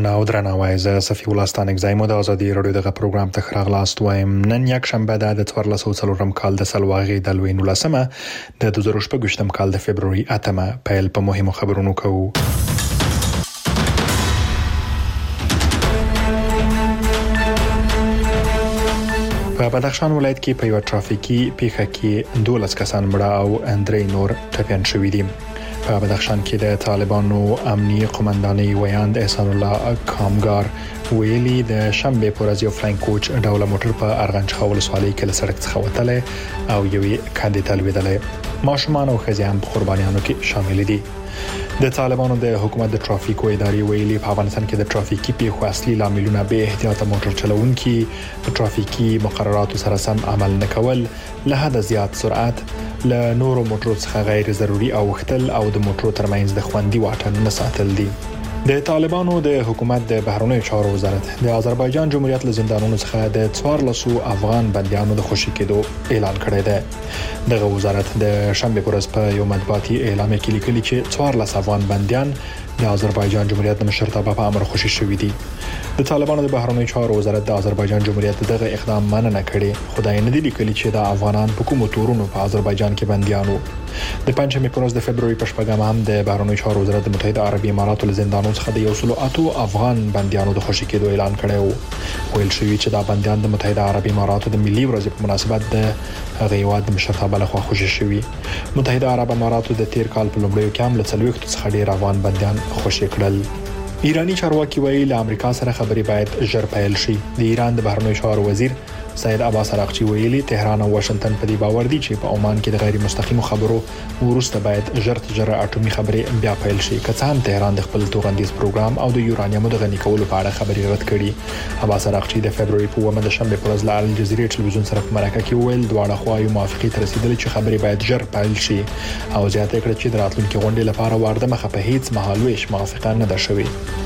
سلامونه او درناوی. زه صفی الله ستانکزی د ازادي رادیو دغه پروګرام ته راغلاست وایم. نن یک شنبه د 1404 کال د سلواغې د لوی 19مه د 2018 کال د فبرवरी 8مه پیل په مهمو خبرونو کوو. په بدخشان ولایت کې په یو ترافیکي پیښه کې 12 کسان مړه او 3 نور ټپیان شوي دي. په بدخشان کې د طالبانو امنیه قومندانۍ ویاند احسان الله کامګار ویلي د شنبه پر ورځ یو فلاین کوچ ډول موټر په ارغنچ ولسوالۍ کې له سړک څخه وتلی او یوې کندې ته لوېدلی. ماشومان او ښځې هم په قربانیانو کې شامل دي. د طالبانو د حکومت د ترافیکو ادارې ویلي په افغانستان کې د ترافیکي پیښو اصلي لاملونه به احتیاط موټر چلوونکي په ترافیکي مقرراتو سره سم عمل نه کول، له حد زیات سرعت، له نورو موټرو څخه غیر ضروري اوښتل او د موټرو ترمنځ د خوندي واټن نه ساتل دي. د طالبانو د حکومت د بهرنیو چارو وزارت د آذربایجان جمهوریت له زندانونو څخه د 14 افغان بندیانو د خوشي کېدو اعلان کړی دی. دغه وزارت د شنبه پر ورځ په یو مطبوعاتي اعلامیه کې لیکلي چې 14 افغان بندیان د آذربایجان جمهوریت د مشرتابه په امر خوشي شوي دي. د طالبانو د بهرنیو چارو وزارت د آذربایجان جمهوریت دغه اقدام مننه کړې، خدای نه دی لیکلي چې د افغانان په کومو تورونو په آذربایجان کې بندیانو. د پنځمې پر ورځ د فبرवरी په شپږمه هم د بهرنیو چارو وزارت د متحده عربي اماراتو له زندانونو څخه د 108 افغان بندیانو د خوشي کېدو اعلان کړی و. ویل شوی چې دا بندیان د متحده عربي اماراتو د ملي ورځې په مناسبت د هغه هیواد د مشرتابه لخوا خوشي شوي. متحده عرب اماراتو د تیر کال په لومړیو کې هم له 40 څخه ډیر افغان بندیان خوشي کړل. ایرانی چارواکي وایي له امریکا سره خبرې باید ژر پیل شي. د ایران د بهرنیو چارو وزیر سید عباس عراقچی ویلي تهران او واشنگټن په دې باور دي چې په عمان کې د غیر مستقیمو خبرو وروسته باید ژر اټومي خبرې بیا پیل شي. که څه هم تهران د خپل توغندیز پروګرام او د یورانیمو د غني کولو په اړه خبرې رد کړي. عباس عراقچی د فبرवरी په 1 د شنبه پر ورځ له الجزیرې ټلویزیون سره په مرکه کې ویل دواړه خواوې موافقې ته رسیدلې چې خبرې باید ژر پیل شي او زیاته کړه چې د راتلونکي غونډې لپاره وارده مخه په هیڅ مهال ویش موافقه نه ده شوې.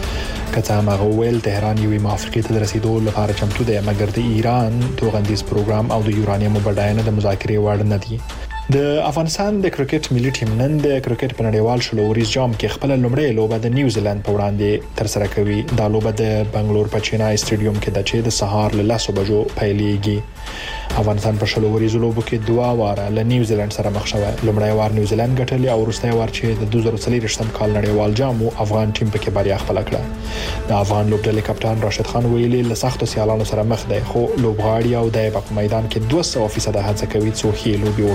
که څه هم هغه ویل تهران یوې موافقې ته رسیدو لپاره چمتو دی، مګر د ایران توغندیز پروګرام او د یورانیمو بډاینه د مذاکرې وړ نه دي. د افغانستان د کرکټ ملي ټیم نن د کرکټ په نړیوال شلوريز جام کې خپل لومړی لوبه د نیوزیلند په وړاندې تر سره کوي. دا لوبه د بنگلور په چینای سټیډیوم کې د چې د سهار له 10 بجو پیلېږي. افغانستان په شلوريز لوبو کې 2 واره له نیوزیلند سره مخ شوی. لومړی وار نیوزیلند ګټلې او وروستۍ وار چې د 2023 کال نړیوال جام افغان ټیم په کې بریا خپل کړه. د افغان لوبډلې کپټان راشد خان ویلي له سختو سیالانو سره مخ دی، خو لوبغاړي او د میدان کې 200% هڅه کوي څو ښې لوبي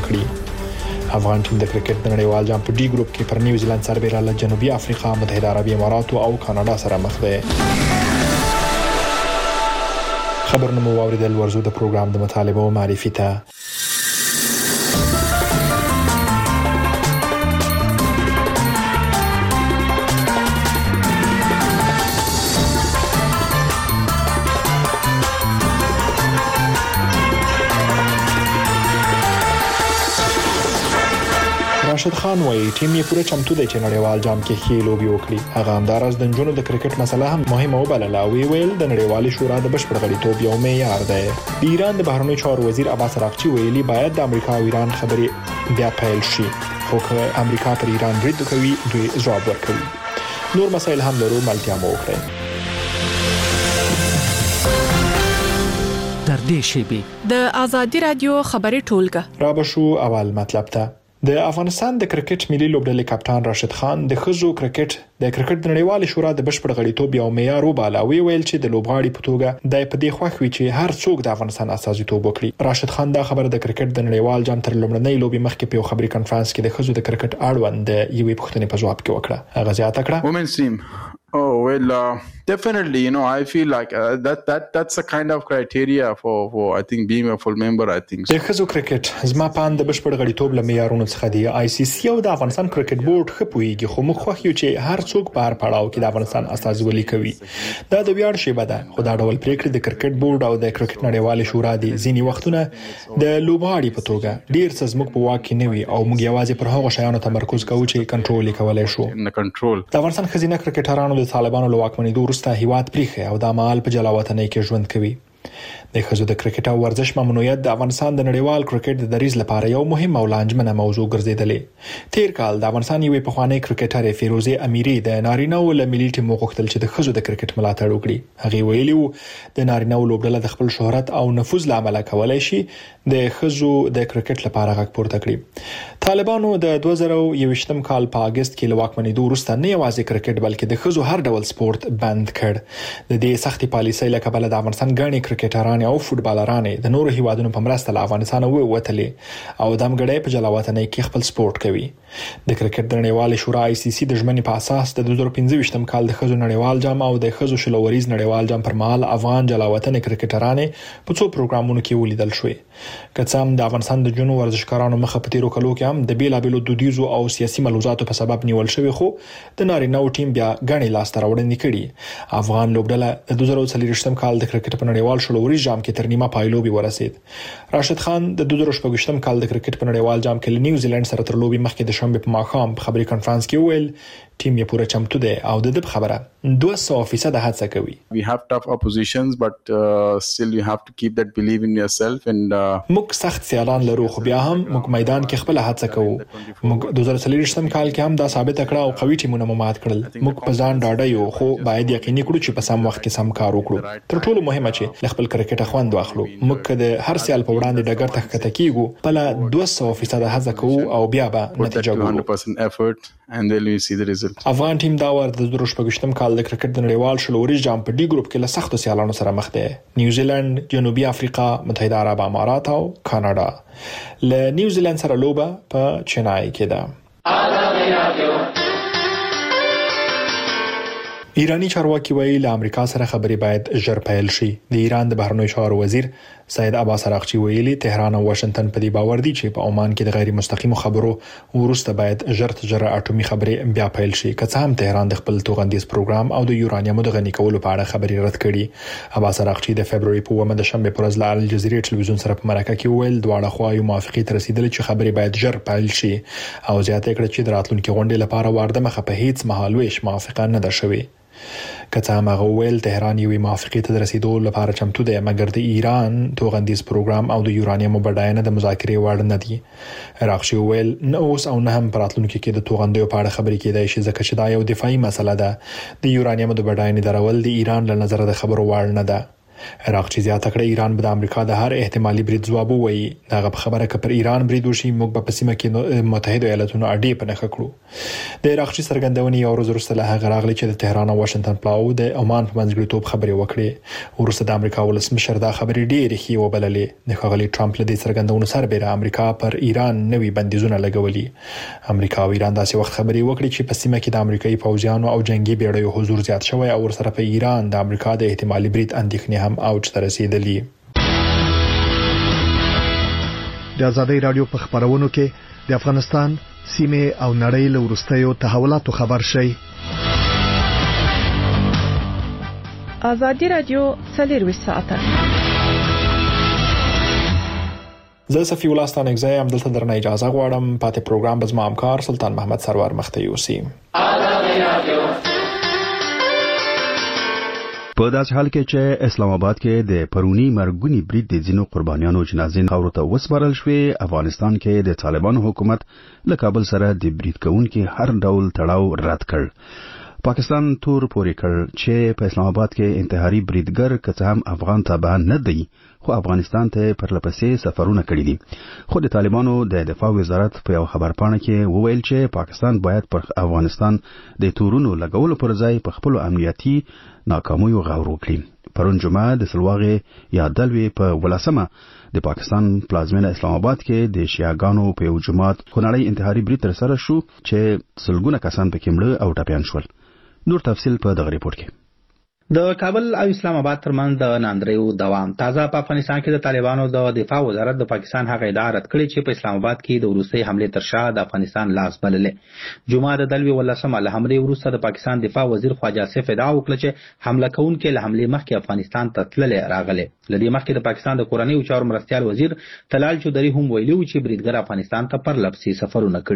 وکړي. افغان ټیم د کرکټ د نړیوال جام په ډي ګروپ کې پر نیوزیلند سربېره له جنوبي افریقا، متحده عربي اماراتو او کاناډا سره مخ دی. خبرونه مو واوریدل، ورزو د پروګرام د مطالبه او معرفي ته. راشد خان وایي ټیم یې پوره چمتو دی چې نړیوال جام کې ښې لوبي وکړي. هغه همداراز د نجونو د کرکټ مسله هم مهمه وبلله او ویل د نړیوالې شورا د بشپړ غړیتوب یو معیار دی. د ایران د بهرنیو چارو وزیر عباس عراقچی ویلي باید د امریکا او ایران خبرې بیا پیل شي، خو که امریکا پر ایران برید کوي دوی ځواب ورکوي. نور مسایل هم لرو، ملتیا مو وکړئ. در دې شیبه د ازادي رادیو خبري ټولګه را بشو اول مطلب ته. د افغانستان د کرکټ ملي لوبډلې کپټان راشد خان د خزو کرکټ د نړیوال شورا د بشپړ غړیتوب یو معیار وباله او ویل چې د لوبغاړي په توګه د په دې خوښ وي چې هر څوک د افغانستان استازیتوب وکړي. راشد خان دا خبره د کرکټ د نړیوال جام تر لومړنۍ لوبي مخکې په خبري کانفرنس کې د خزو د کرکټ اړوند د یوې پوښتنې په جواب کې وکړه. هغه زیاته کړه women's team. Oh well, definitely, I feel like that's a kind of criteria for I think being a full member. I think د خزو کرکټ زما پاند د بشپړ غړیتوب له معیارونو څخه دی. ICC او د افغانستان کرکټ بورډ خپويږي، خو موږ خوښ یو چې هر څوک په هر پړاو کې د افغانستان استازولي کوي. دا د ویاړ شیبه ده، خو دا ډول پریکړې د کرکټ بورډ او د کرکټ نړیوال شورا دي. ځینې وختونه د لوبغاړي په توګه ډیر څه زموږ په واک کې نه وي او موږ یوازې پر هغو شیانو تمرکز کوو چې کنټرول کولای شو. د افغانستان خزینه کرکټرانو د طالبانو له واکمنۍ وروسته هیواد پریخي او د مال په جلاوطنۍ کې ژوند کوي. د ښځو د کرکټ او ورزش ممنوعیت د افغانستان د نړیوال کرکټ د دریځ لپاره یو مهم او لانجمنه موضوع ګرځیدلې. تیر کال د افغانستان یوې پخوانۍ کرکټرې فیروزه امیری د نارینه ول ملي ټیم غوښتل چې د ښځو د کرکټ ملاتړ وکړي. هغه ویلي وو د نارینه لوبډله د خپل شهرت او نفوذ لامل کولای شي د ښځو د کرکټ لپاره غږ پورته کړي. طالبانو د 2021 کال په اگست کې لواکمنېدو وروسته نه یوازې کرکټ بلکې د ښځو هر ډول سپورت بند کړ. د دې سختي پالیسۍ له کبله د افغانستان غاڼې کرکټران او فوټبالران د نورو هیوادونو په مرسته له افغانستان ووتلې او دمګړې په جلاوطنۍ کې خپل سپورت کوي. د کرکټ د نړیوال شورا ICC د ژمنې په اساس د 2015 کال د ښځو نړیوال جام او د ښځو شلوریز نړیوال جام پر مهال افغان جلاوطنۍ کرکټران په څو پروګرامونو کې ولیدل شوې. کڅام د افغانستان د جنو ورزشکارانو مخه په تیرو کلو کې هم د بیلابېلو دودیزو او سیاسي ملوزاتو په سبب نیول شوی، خو د نارینه ټیم بیا غاڼې لاس ته راوړندې کړي. افغان لوبډله د 2023 کال د کرکټ په نړیوال شلوریز جام کې تر نیمه پایلوبي ورسید. راشد خان د 2024 کال د کرکټ په نړیوال جام کې له نیوزیلند سره تر لوبي مخکې د شنبه په ماښام په خبري کانفرنس کې وویل ټیم یې پوره چمتو دی او د دې خبره 200% هڅه کوي. We have tough oppositions but still you have to keep that belief in yourself and موږ سخت سیالان لرو خو بیا هم موږ میدان کې خپل هڅه کوو. موږ 2023 کال کې هم دا ثابت کړه او قوي ټیمونه مات کړل. موږ په ځان ډاډه یو خو باید یقیني کړو چې په سم وخت کې سم کار وکړو. تر ټولو مهمه چې خپل کرکټ خوند واخلو. موږ د هر سیال په وړاندې ډګر ته ښکته کیږو بل 200% هڅه کوو او بیا به نتیجه ګورو. 100% effort and then we see the result. افغان ټیم دا ور د 2024 کال د کرکټ د نړیوال شلوریز جام په ډي ګروپ کې له سختو سیالانو سره مخ دی. نیوزیلند، جنوبي افریقا، متحده عرب امارات او کاناډا. له نیوزیلند سره لوبه په چنای کې ده. ایرانی چارواکي وایي له امریکا سره خبرې باید ژر پیل شي. د ایران د بهرنیو چارو وزیر سید عباس اراغچی ویلي تهران او واشنگټن په دې باور دي چې په عمان کې د غیر مستقیمو خبرو وروسته باید ژر اټومي خبرې بیا پیل شي. که څه هم تهران د خپل توغندیز پروګرام او د یورانیمو د غني کولو په اړه خبرې رد کړي. عباس اراغچی د فبرवरी په 1 د شنبه پر ورځ له الجزیرې ټلویزیون سره په مرکه کې ویل دواړه خواوې موافقې ته رسیدلې چې خبرې باید ژر پیل شي او زیاته کړه چې د راتلونکي غونډې لپاره وارده مخه په هیڅ مهال ویش موافقه نه ده شوې. کته هغه ویل تهران یوې موافقې ته رسیدو لپاره چمتو دی، مګر د ایران توغندیز پروګرام او د یورانیمو بډاینه د مذاکرې وړ نه دي. راغشي ویل نه اوس او نه هم پراتلونکو کې د توغندیو په اړه خبرې کېدای شي ځکه چې دا یو دفاعي مسله ده. د یورانیمو د بډاینې درول د ایران له نظر د خبرو وړ نه ده. راغچی زیاته کړه ایران به د امریکا د هر احتمالي برید ځواب ووایي. دا په خبره کې پر ایران برید وشي موږ په پسیمه کې متحده ایالاتونو اډې په نخښه کړو. د راغچی څرګندونې یو ورځ وروسته له هغه راغلی چې د تهران او واشنگټن پلاو د عمان په منځګړیتوب خبرې وکړې. وروسته د امریکا ولسمشر دا خبرې ډېرې ښې وبللې. د ښاغلي ټرمپ له دې څرګندونو سربېره امریکا پر ایران نوي بندیزونه لګولي. امریکا او ایران داسې وخت خبرې وکړي چې په سیمه کې د امریکایي پوځیانو او جنگي بیړیو حضور زیات شوی او ورسره په ایران د امریکا د احتمالي برید اندېښنې هم اوج ته رسیدلي. د ازادۍ رادیو په خبرونو کې د افغانستان سیمه او نړۍ له وروستیو تحولاتو خبر شي. ازادي رادیو 24 ساعته. زه صفی الله ستانکزی هم دلته درنه اجازه غواړم. پاتې پروګرام به زما همکار سلطان محمد سرور مخته یوسي. ازادي رادیو په داس حال کې چې اسلام آباد کې د پرونی مرګونی برید د ځینو قربانیانو جنازې خاورو ته وسپارل شوې. افغانستان کې د طالبانو حکومت له کابل سره د برید کوونکو هر ډول تړاو رد کړ. پاکستان تور پورې کړ چې په اسلام آباد کې انتحاري بریدګر که هم افغان تابع نه دی خو افغانستان ته پرلپسې سفرونه کړي دي. خو د طالبانو د دفاع وزارت په یو خبرپاڼه کې وویل چې پاکستان باید پر افغانستان د تورونو لګولو پر ځای په خپل امنیتي ناکامیو غور وکړي. پرون جمعه د سلواغې یا دلوي په ولسمه د پاکستان پلازمینه اسلام آباد کې د شیعاګانو په یو جماعت خونړی انتحاري برید تر سره شو چې سلګونه کسان پکې مړه او ټپيان شول. نور تفصيل په دغه ریپورت کې. د کابل او اسلام آباد ترمنځ د ناندریو دوام. تازه په افغانستان کې د طالبانو د دفاع وزارت د پاکستان هغه ادعا رد کړې چې په اسلام آباد کې د روسي حمله تر شا د افغانستان لاس بللې. جمعه د دلوي ولسمه له حمله وروسته د پاکستان دفاع وزیر خواجه آصف ادعا وکړه چې حمله کوونکي له حمله مخکې افغانستان ته تللې راغلي. لدې مخکې د پاکستان د کورنۍ چارو مرستيال وزیر طلال چودري هم ویلي و چې بریدګر افغانستان ته پر لپسي سفرونه کړیو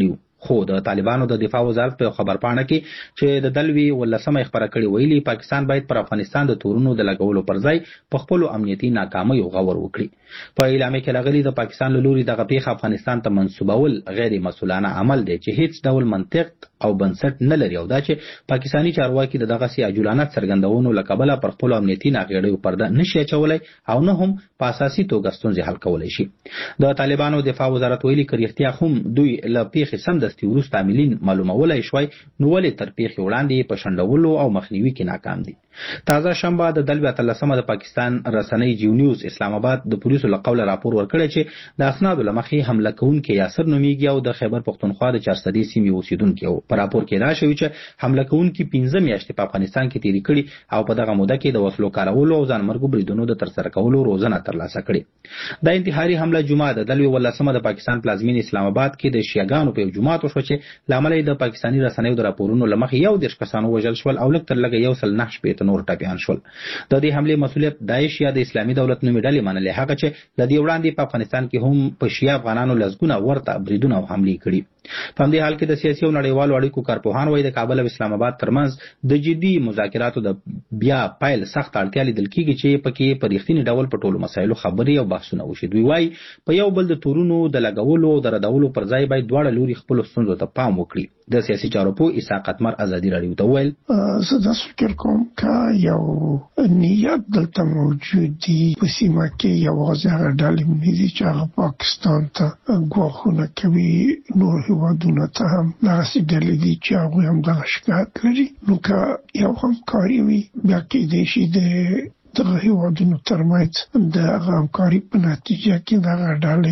خو د طالبانو د دفاع وزارت په خبرپاڼه کې چې د دلوي ولسمه خبره کړې ویلي پاکستان باید پر افغانستان د تورونو د لګولو پر ځای په خپل امنیتي ناکامۍ غور وکړي په اعلامیه کې راغلي د پاکستان له لوري دغه پیښه افغانستان ته منسوبول غیر مسؤلانه عمل دی چې هیڅ ډول منطق او بنسټ نه لري او دا چې پاکستاني چارواکي دغه سي عجولانه څرګندونو لکبله پر خپل امنیتي ناغېړیو پرده نشي اچولای او نه هم په اساسي توګه ستونزې حل کولای شي د طالبانو دفاع وزارت ویلي کړي هم دوی له پیښې سمدستي وروسته عاملین معلومولای شوی نو ولې تر پیښې وړاندې په شنډولو او مخنیوي کې ناکام دي تازه شنبه د دلوي اتلسمه د پاکستان رسنۍ جیو نیوز اسلام آباد د پولیسو له قوله راپور ورکړی چې د اسنادو له مخې حمله کوونکی یاسر نومیږي او د خیبر پښتونخوا د 400 سیمې اوسیدونکی و په راپور کې راشوي چې حمله کوونکی 15 میاشتې په افغانستان کې تیری کړي او په دغه موده کې د وسلو کارولو او ځانمرګو بریدونو د ترسره کولو روزنه ترلاسه کړي د انتحاري حمله جمعه د دلوي ولسمه د پاکستان پلازمین اسلام آباد کې د شیعاګانو په جمعه وشو چې لامل د پاکستاني رسنیو د راپورونو له مخې یو د کسانو وژل شول او لکه تر لګه یو سل نه شپې نور ټپيان شول د دې حمله مسؤلیت داعش یا د اسلامي دولت نومي ډلې منلې هغه چې د دې وړاندې په افغانستان کې هم په شیعه افغانانو لزګونه ورته بریدونه او حملې کړي په دې حال کې د سیاسي او نړیوالو اړیکو کارپوهان وایي د کابل او اسلام آباد ترمنځ د جدي مذاکراتو د بیا پایل سخت اړتیا لیدل کېږي چې پکې په رښتینی ډول په ټولو مسایلو خبرې او بحثونه وشي دوی وایي په یو بل د تورونو د لګولو او د ردولو پر ځای باید دواړه لوري خپل ستونزو ته پام وکړي د سیاسي چارو په اسحاق اتمر ازادي راډیو ته ویل زه د فکر کوم چې یو نیت دلته موجود دی په سیمه کې یوازې هغه ډلې دي چې هغه پاکستان ته ګواښونه کوي نور هیوادونه ته هم دغسې ډلې دي چې هغوی هم دغه شکایت لري نو که یو همکاري وي بیا کېدای شي د دغه هیوادونو ترمنځ د هغه همکاري په نتیجه کې دغه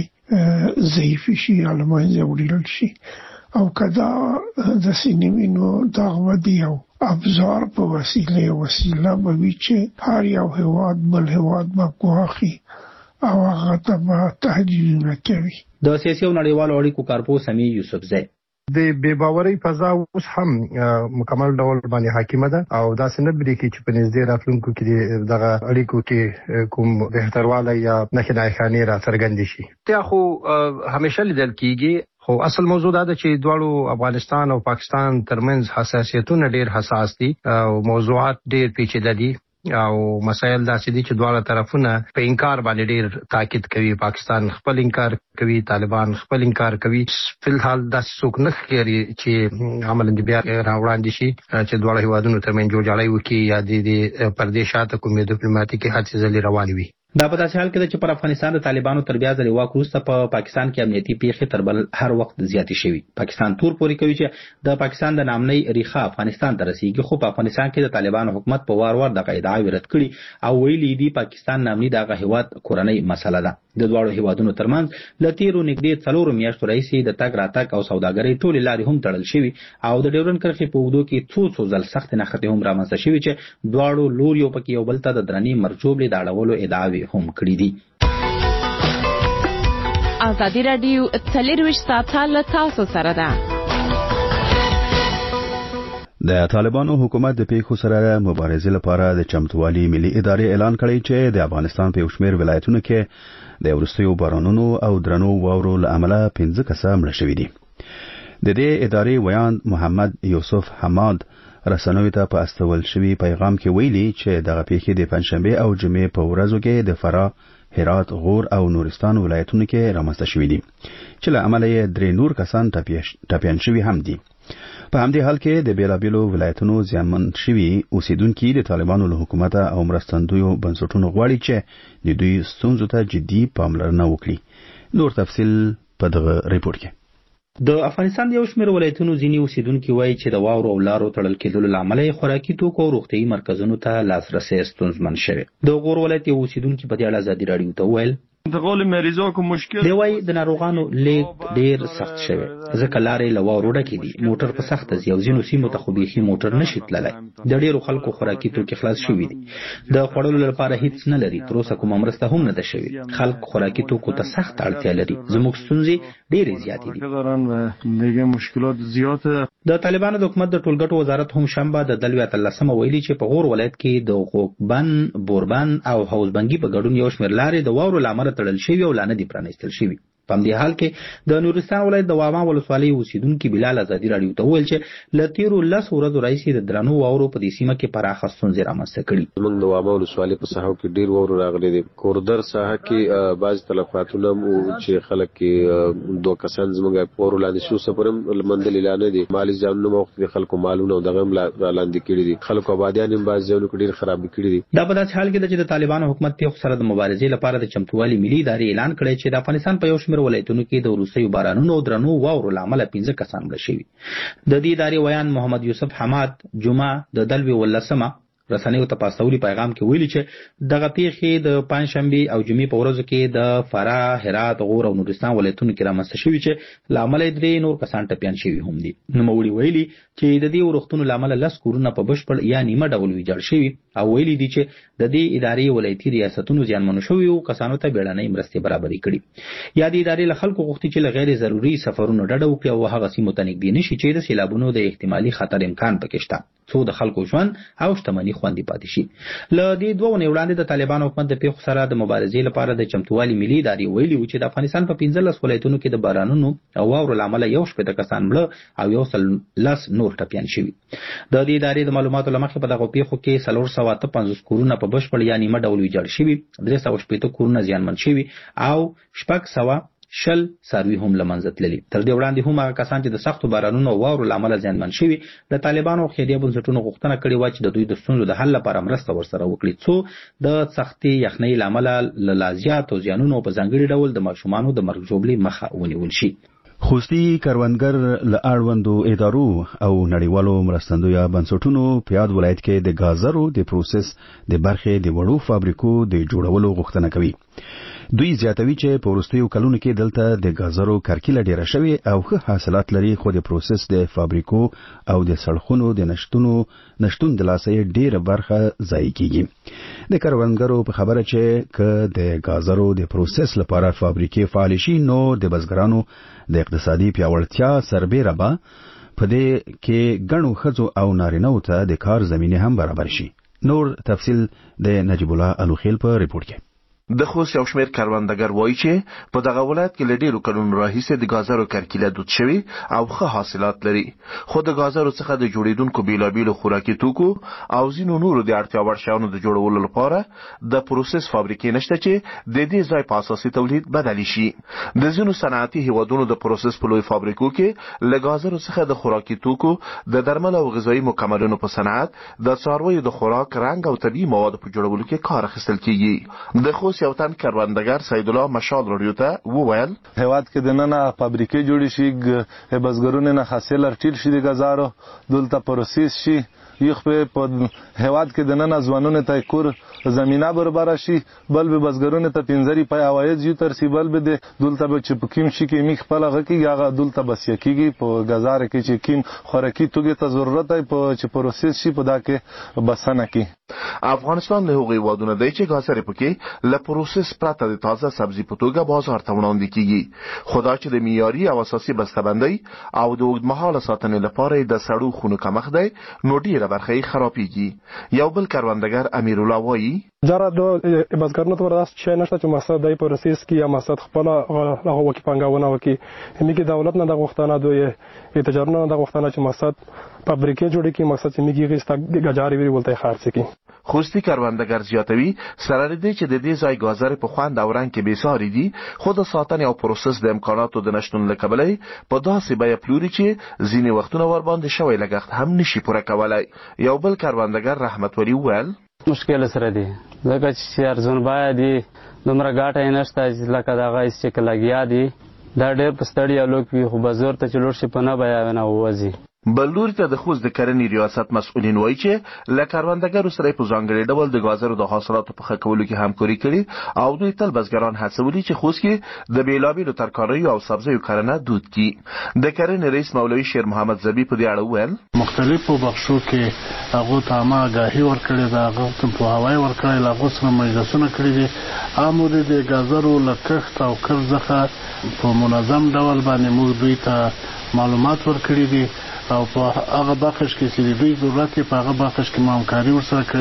ډلې ضعیفې شي یا له منځه وړل شي او کدا د سینې نو دغه دی یو ابزار په وسیله به وي چې هر یو هیواد بل هیواد به ګواښي او هغه ته به تهدیدونه کوي د سیاسي او نړیوالو اړیکو کارپوه سمی یوسفزی د بې باورۍ فضا اوس هم مکمل ډول باندې حاکمه ده او دا څنګه بریکي چې په نږدې راتلونکو کې دغه اړیکو کې کوم بهتروالی یا نښې نښانې را څرګندې شي ته خو همیشه لیدل کیږي خو اصل موضوع دا ده چې دواړو افغانستان او پاکستان ترمنځ حساسیتونه ډېر حساس دي او موضوعات ډېر پیچیده دي او مسایل داسې دي چې دواړه طرفونه په انکار باندې ډېر تاکید کوي پاکستان خپل انکار کوي طالبان خپل انکار کوي فلحال داسې څوک نه ښکاري چې عملاً بیا راوړاندې شي چې دواړه هیوادونو ترمنځ جوړجاړی وکړي یا د پردې شاته کومې ډیپلوماټیکي هڅې ځلې روانې وي دا په داسې حال کې چې پر افغانستان د طالبانو تر بیا ځلې واک وروسته په پاکستان کې امنیتي پیښې تر بل هر وخت زیاتې شوي پاکستان تور پورې کوي چې د پاکستان د نامنۍ ریښه افغانستان ته رسیږي خو په افغانستان کې د طالبانو حکومت په وار د ادعاوې رد کړي او ویلي دي پاکستان نامنۍ دغه هیواد کورنۍ مسله ده د دواړو هیوادونو ترمنځ له تیرو نږدې 4 میاشتو راهیسې د تګ راتګ او سوداګرۍ ټولې لارې هم تړل شوي او د ډیورنډ کرښې په اوږدو کې څو ځل سختې نښتې هم رامنځته شوي چې دواړو لوریو پکې یو بل ته د درنې مرجوبلې د اړولو ادعاوې هم کړي دي ازادي راډیو 24 ساعته له تاسو سره ده د طالبانو حکومت د پیښو سره مبارزې لپاره د چمتووالي ملي ادارې اعلان کړی چې د افغانستان په شمیر ولایتونو کې د ورستیو بارانونو او درنو واورو له امله 15 کسان مړه شوي دي د دې ادارې ویان محمد یوسف حماد رسنوي ته په استول شوی پیغام کې ویلي چې دغه پیښې د پنځشنبه او جمعې په ورځو کې د فراه هرات غور او نورستان ولایتونو کې رامنځته شوي دي چې له امله یې 3 نور کسان ټپیان شوي هم دي په همدې حال کې د بیلابیلو ولایتونو زیانمن شوي اوسیدونکي د طالبانو له حکومت او مرستندویو بنسټونو غواړي چې د دوی ستونزو ته جدي پاملرنه وکړي نور تفصیل په دغه ریپورت کې د افغانستان د یو شمېر ولایتونو ځینې اوسیدونکي وایي چې د واورو او لارو تړل کېدلو له امله یې خوراکي توکو او روغتیايي مرکزونو ته لاسرسی ستونزمن شوی د غور ولایت یو اوسیدونکي په دې اړه ازادي راډیو ته وویل انتقال مریضا کو مشکل دی وای د ناروغانو لیک ډیر سخت شوی ځکه لارې له واورو ډکې دي موټر په سخت ځي او ځینو سیمو ته خو بيخي موټر نشي تللی د ډیرو خلکو خوراکي توکي خلاص شوي دي د خوړلو لپاره هیڅ نه لري تر اوسه کومه مرسته هم نه ده شوې خلک خوراکي توکو ته سخت اړتیا لري زموږ ستونزې ډېرې زیاتې دي دیگه مشکلات زیاته د طالبانو د حکومت د ټولګټو وزارت هم شنبه د دلوي اتلسمه ویلي چې په غور ولایت کې د غوکبن بوربن او حوزبنګي په ګډون یو شمېر لارې د واورو له امله تړل شوي او لا نه دي پرانیستل شوي په دې حال کې د نورستان ولایت د واما ولسوالۍ اوسیدونکو بلال ازادي رادیو ته ویل چې لتیرو 10 ورځې راځي د درنو واورو په دې سیمه کې پراخه ستونزې رامنځته کړي. موږ د واما ولسوالۍ په ساحو کې ډیر واورو راغلي دي. کوردر ساحه کې بعض تلفاتونه چې خلک کې دوه کسان زموږ په ورلاندې شو سفرم لمندل اعلان دي مالی ځانونو وخت خلکو مالونه دغه لاندې کړي دي. خلکو آبادیان هم بعض ځایونو کې ډیر خراب کړي دي. دا په داسې حال کې چې د طالبانو حکومت په سره د مبارزې لپاره د چمتووالي ملي ادارې اعلان کړی چې د افغانستان په یو شمېر ولایتونو کې د وروستیو بارانونو او درنو واورو لامل 15 کسان مړه شوي. د دې ادارې ویان محمد یوسف حماد جمعه د دلوي ولسمه رسنیو ته پاستولي پیغام کې ویلي چې دغه پیښې د پنځشنبه او جمعې په ورځو کې د فراه، هرات، غور او نورستان ولایتونو کې رامنځته شوي چې لامل درې نور کسان ټپيان شوي هم دي. نوموړي ویلي چې د دې ورښتونو لامل 10 کورونه په بشپړ یا نیمه ډول ویجاړ شوي او ویلي دي چې د دې ادارې ولایتي ریاستونو زیانمنو شوي او کسانو ته بیړنۍ مرستې برابرې کړي. یا د ادارې له خلکو غوښتي چې غیر ضروري سفرونو ډډه وکړي او هغه سیمو ته نږدې نشي چې د سیلابونو د احتمالي خطر امکان پکې شته څو د خلکو ژوند او شتمنۍ خوندي پاتې شي. له دې دوه ونې وړاندې د طالبانو حکومت د پیښو سره د مبارزې لپاره د چمتووالي ملي ادارې ویلي و چې د افغانستان په 15 ولایتونو کې د بارانونو او واورو لامل 1 کسان مړه او 110 نور ټپيان شوي. د دې ادارې د معلوماتو لمخې په دغه پیښو کې 458 کورونه په بشپړ یا نیمه ډول ویجاړ شوي، 380 کورونه زیانمن شوي او 600 څاروي هم له منځه تللي. تر دې وړاندې هم هغه کسان چې د سختو بارانونو او واورو له امله زیانمن شوي د طالبانو او خیریه بنسټونو غوښتنه کړې وه چې د دوی د ستونزو د حل لپاره مرسته ورسره وکړي څو د سختې یخنۍ له امله له لا زیاتو زیانونو په ځانګړي ډول د ماشومانو د مرګ ژوبلې مخه ونیول شي. خوستي کروندګر له اړوندو ادارو او نړیوالو مرستندویه بنسټونو په یاد ولایت کې د غازرو د پروسس د برخې د وړو فابریکو د جوړولو غوښتنه کوي. دوی زیاتوي چې په وروستیو کلونو کې دلته د غازرو کرکیله ډیره شوې او ښه حاصلات لري، خو د پروسس د فابریکو او د سړکونو د نشټون د لاسه ډیره برخه ضایع کیږي. د کروندګرو په خبره چې که د غازرو د پروسس لپاره فابریکې فعال شي نو د بزګرانو د اقتصادي پیاوړتیا سربېره به په دې کې ګڼو ښځو او نارینه‌و ته د کار زمینه هم برابر شي. نور تفصیل د نجیب الله الوخیل په ریپورت کې. د خوست یو شمېر کروندګر وایي چې په دغه ولایت کې له ډېرو کلونو راهیسې د غازرو کرکیله دود شوي او ښه حاصلات لري، خو د غازرو څخه د جوړېدونکو بیلابیلو خوراکي توکو او ځینو نورو د اړتیا وړ شیانو د جوړولو لپاره د پروسس فابریکې نشته چې د دې ځای په اساسي تولید بدلی شي. د ځینو صنعتي هیوادونو د پروسس په لوی فابریکو کې له غازرو څخه د خوراکي توکو، د درملو او غذایي مکملونو په صنعت، د څارویو د خوراک، رنګ او طبیعي موادو په جوړولو کې کار اخیستل کیږي. د خوست یو تن کروندګر سید الله مشال رادیو ته وویل هیواد کې د نن فابریکې جوړې شي، بزګرونو نه حاصل ارټیل شي، د غازرو دلته پروسس شي، یخ په هیواد کې د نن ځوانونو ته کور زمينه برابر شي، بل به بزګرونو ته پنځري پای عواید یو تر سی بل به د دلته به چې پکیم شي کې میخ په لغه کې هغه دلته بس یکیږي په غازار کې چې کیم خوراکي توګه ته ضرورت دی په چې پروسس شي په دا کې بسنه کې. افغانستان له هغوی وادونه دی چې غازر پکې له پروسس پرته د تازه سبزي په توګه بازار ته وړاندې کیږي، خدا چې د معیاري او اساسي بسته‌بندۍ او د اوږدمهاله ساتنې لپاره د سړو خونو کمښت دی نو ډیره برخه یې خرابېږي. یو بل کروندګر امیر الله وایي جره د بزګرانو ته ورته شي نشته چې مقصد دی پروسس کی یا مقصد خپل هغه وکی پنګاونه وکی میګي دولت نه د غوښتنه دوی تجارت نه د غوښتنه چې مقصد فابریکې جوړې کی مقصد چې میګي غیستا غجاري وی ولته خرڅ کی. خوستی کروندګر زیاتوي سره دې چې د دې ځای غازر په خوند او رنګ کې بیساري دي، خو د ساتنې او پروسس د امکاناتو د نشټون له کبله په داسې بیه پلوري چې ځینې وختونه ور باندې شوی لګښت هم نشي پوره کولای. یو بل کروندګر رحمت ولی وویل مشکل سره دي ځکه چې ارزون باید دي دومره ګاټه نشته لکه دغه چې لګیا دي دا ډېر په ستړیا لوک وي، خو بازار ته چلور شي په نه بیان او وځي. بلور ته د خوست د کرنې ریاست مسؤلین وایي چې له کروندګرو سره په ځانګړي ډول د غازرو د حاصلاتو په ښه کولو کې همکاري کړي او دوی تل بزګران هڅولي چې خوست کې د بیلابیلو ترکاریو او سبزیو کرنه دود کړي. د کرنې رئیس مولوي شیر محمد زبی په دې اړه وویل مختلفو بخشو کې هغه ته عامه آګاهي ورکړې ده، هغه ته پوهاوی ورکړی، له هغو سره مجلسونه کړي دي. عامو د غازرو له کښت او کرز څخه په منظم ډول باندې موږ دوی ته معلومات ورکړي دي او په هغه بخش کې چې دوی ضرورت په هغه بخش کې همکاري ورسره کړې ده.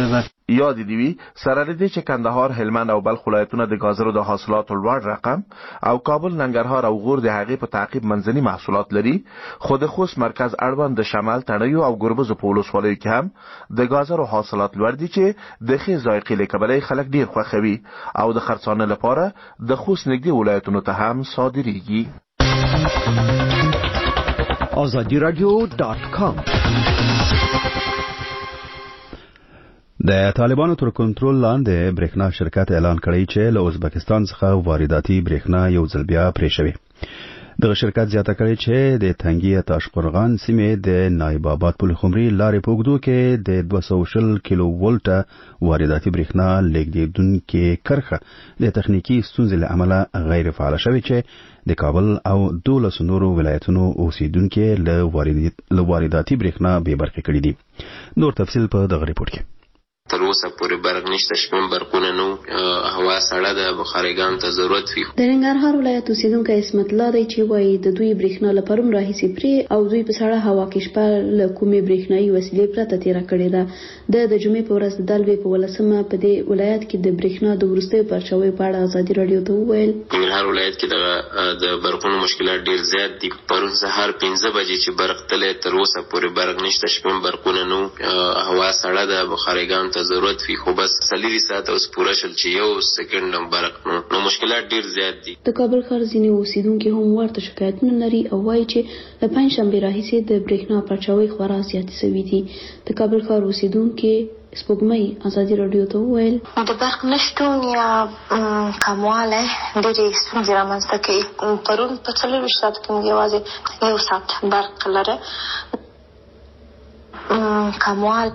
یاد دی وی سره لري چې کندهار، هلمند او بلخ ولایتونه د غازرو د حاصلاتو لوړ رقم او کابل، ننګرهار او غور د هغې په تعقیب منځني محصولات لري، خو د خوست مرکز اړوند د شمال، تڼیو او ګربز په ولسوالیو کې هم د غازرو حاصلات لوړ دي چې د ښې ذایقې له کبله خلک ډیر خوښوي او د خرڅانه لپاره د خوست نږدې ولایتونو ته هم صادریږي. azadiradio.com د طالبانو تر کنټرول لاندې برېښنا شرکت اعلان کړی چې له ازبکستان څخه وارداتي برېښنا یو ځل بیا پرې شوی. دغه شرکت زیاته کړی چې د تنګي تاشقرغان سیمې د نایب آباد پلخمري لارې په اوږدو کې د 240 کیلو ولټه وارداتي برېښنا لیږدونکې کرښه د تخنیکی ستونزې له امله غیر فعال شوې چې د کابل او 12 نورو ولایتونو اوسیدونکو له وارداتي برېښنا بې برخې کړي دي. نور تفصیل په دغه ریپورت کې. تر اوسه پورې برق نشته، شپون برقونه نو، هوا سړه ده، بخارګان ته ضرورت وي. د ننګرهار ولایت اوسیدونکو اسمت الله دی چې وایي د دوی برېښنا له پرون راهیسې پرې او دوی په سړه هوا کې شپه له کومې برېښنایي وسیلې پرته تېره کړې ده. د جمعې په ورځ د دلوې په 18 په دې ولایت کې د برېښنا د وروستیو پرچاوۍ په اړه ازادي راډیو ته وویل. ننګرهار ولایت کې د برقونو مشکلات ډېر زیات دي. پرون سهار 5 بجې چې برق تللی، تر اوسه پورې برق نشته، شپون برقونه نو، هوا سړه ده، بخارګان ته ضرورت وي. خو بس 3 ساعته اوس پوره شول چې یو سکند هم برق نو مشکلات ډیر زیات دي. د کابل ښار ځینې اوسیدونکي هم ورته شکایتونه لري او وایي چې له پنجشنبې راهیسې د برېښنا پرچاوۍ خورا زیاتې شوي دي. د کابل ښار اوسیدونکي سپوږمۍ ازادي راډیو ته وویل د برق نشتون یا کموالی ډېرې ستونزې رامنځته کوي. پرون په 24 ساعتو کې موږ یوازې 1 ساعت برق لره. کموال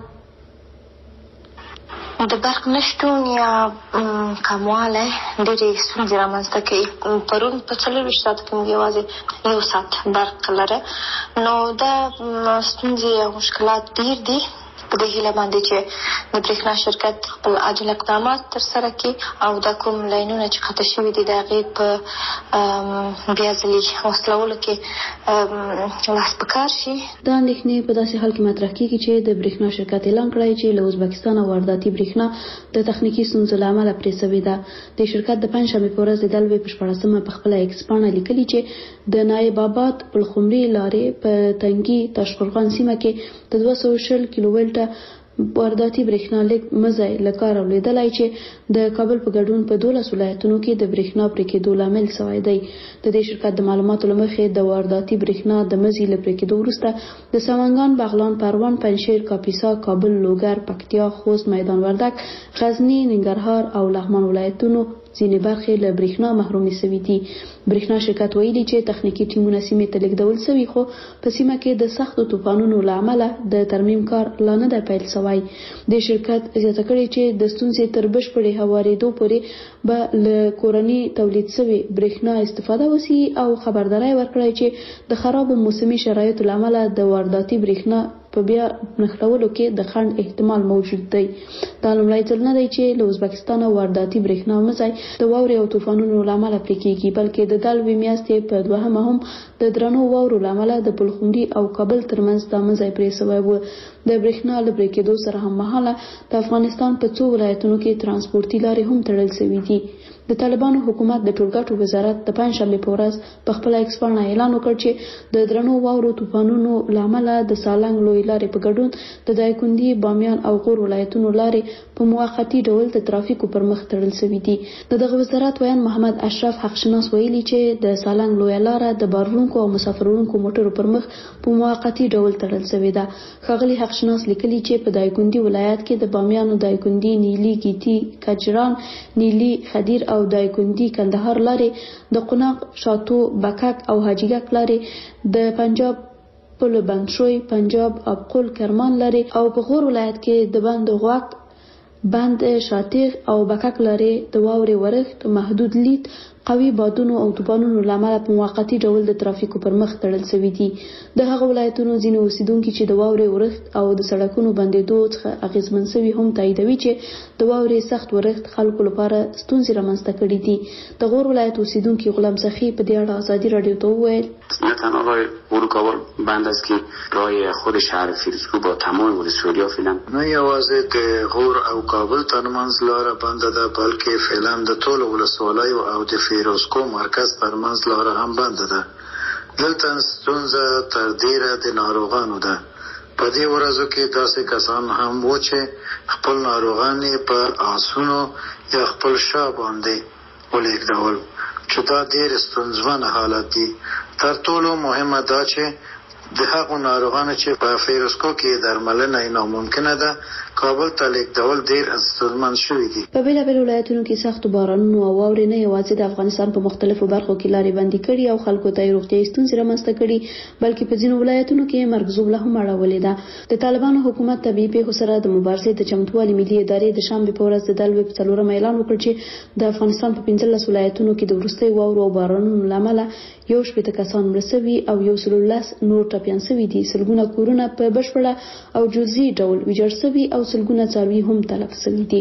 د برق نشتون یا کموالی ډېرې ستونزې رامنځته کوي. پرون په 24 ساعتو کې موږ یوازې 1 ساعت برق لره. نو دا ستونزې او مشکلات ډېر دي. په دې هیله باندې چې د برېښنا شرکت خپل عاجل اقدامات ترسره کړي او د کوم لاینونه چې قطع شوي دي د هغې په بیا ځلي وصلولو کې لاس په کار شي. دا اندېښنې په داسې حال کې مطرح کېږي چې د برېښنا شرکت اعلان کړی چې له ازبکستان وارداتي برېښنا د تخنیکي ستونزو له امله پرې شوې ده. د شرکت د پنجشنبې په ورځ د دلوې په 14 په خپله ایکس پاڼه لیکلي چې د نایب آباد پلخمري لارې په تنګي تاشقرغان سیمه کې د 240 کیلو ولټه وارداتي برېښنا لیږد مزی له کاره لوېدلی چې د کابل په ګډون په 12 ولایتونو کې د برېښنا پرې کېدو لامل شوی دی. د دې شرکت د معلوماتو له مخې د وارداتي برېښنا د مزي له پرې کېدو وروسته د سمنګان، بغلان، پروان، پنجشیر، کاپیسا، کابل، لوګر، پکتیا، خوست، میدان وردک، غزني، ننګرهار او لغمان ولایتونو ځینې برخې له برېښنا محرومې شوي دي. برېښنا شرکت ویلي چې تخنیکي ټیمونه سیمې ته لیږدول شوي، خو په سیمه کې د سختو طوفانونو له امله د ترمیم کار لا نه دی پیل شوی. د شرکت زیاته کړې چې د ستونزې تر بشپړې هوارېدو پورې به له کورني تولید شوي برېښنا استفاده وشي او خبرداری ورکړی چې د خرابو موسمي شرایطو له امله د وارداتي برېښنا په بیا نښلولو کې د خنډ احتمال موجود دی. دا لومړی ځل نه دی چې له ازبکستان وارداتي برېښنا مزی د واورې او طوفانونو له امله پرې کېږي، بلکې د دلوې میاشتې په 2 هم د درنو واورو له امله د پلخمري او کابل ترمنځ دا مزی پرې شوی و. د برېښنا له پرې کېدو سره هممهاله د افغانستان په 2 ولایتونو کې ترانسپورتي لارې هم تړل شوي دي. د طالبانو حکومت د ټولګټو وزارت د پنجشنبې په ورځ په خپله ایکس پاڼه اعلان وکړ چې د درنو واورو طوفانونو له امله د سالنګ لوی لارې په ګډون د دایکنډي، بامیان او غور ولایتونو لارې په موقتي ډول د ترافیکو پر مخ تړل شوي دي. د دغه وزارت ویان محمد اشرف حقشناس ویلي چې د سالنګ لویه لاره د بارونکو او مسافروړونکو موټرو پر مخ په موقتي ډول تړل شوې ده. ښاغلي حقشناس لیکلي چې په دایکنډي ولایت کې د بامیانو، دایکنډي، نیلي، ګیتي، کجران، نیلي، خدیر او دایکنډي کندهار لارې، د قوناق، شاتو، بکک او حاجیګک لارې، د پنجاب پل بندشوی، پنجاب ابقول کرمان لارې او په غور ولایت کې د بند غوک، بند شاتیغ او بکک لارې د واورې ورښت، محدود لید، قوي بادونو او طوفانونو لامل په موقتی ډول د ترافیکو پر مخ تړل شوی دي. د هغه ولایتونو ځینې اوسیدونکو چې د واورې ورښت او د سړکونو بندیدو څخه اغیزمن شوي هم تاییدوي چې د واورې سخت ورښت خلکو لپاره ستونزې رامنځته کړي دي. د غور ولایت اوسیدونکو غلام سخی په دې اړه ازادي رادیو ته وویل نه تنها راه اروکاوال بند است که راه خود شهر فیروزکوه با تمام ولسوالی‌ها فعلا نه یوازې د غور او کابل ترمنځ لاره بنده ده بلکې فعلا د ټولو ولسوالیو او د فیروزکوه مرکز ترمنځ لاره هم بنده ده. دلته ستونزه تر ډیره د ناروغانو ده. په دې ورځو کې داسې کسان هم وو چې خپل ناروغان په آسونو یا خپل شا باندې ولېږدول چې دا ډېر ستونزمن حالت دی. تر ټولو مهمه دا چې د هغو ناروغانو چې په فیروزکوه کې درملنه یې ناممکنه ده کابل ته لیږدول ډېر ستونزمن شوي دي. په بېلابېلو ولایتونو کې سختو بارانونو او واورې نه یوازې د افغانستان په مختلفو برخو کې لارې بندي کړي او خلکو ته یې روغتیایي ستونزې رامنځته کړي بلکې په ځینو ولایتونو کې مرګ ژوبله هم اړولې ده. د طالبانو حکومت طبیعي پیښو سره د مبارزې د چمتووالي ملي ادارې د شنبې په ورځ د دلوې په 4 اعلان وکړ چې د افغانستان په 15 ولایتونو کې د وروستۍ واورو او بارانونو له امله 180 کسان مړه شوي او 110 نور ټپیان شوي دي. سلګونه کورونه په بشپړه او جزئي ډول ویجاړ شوي او سلګونه څاروي هم تلف شوي دي.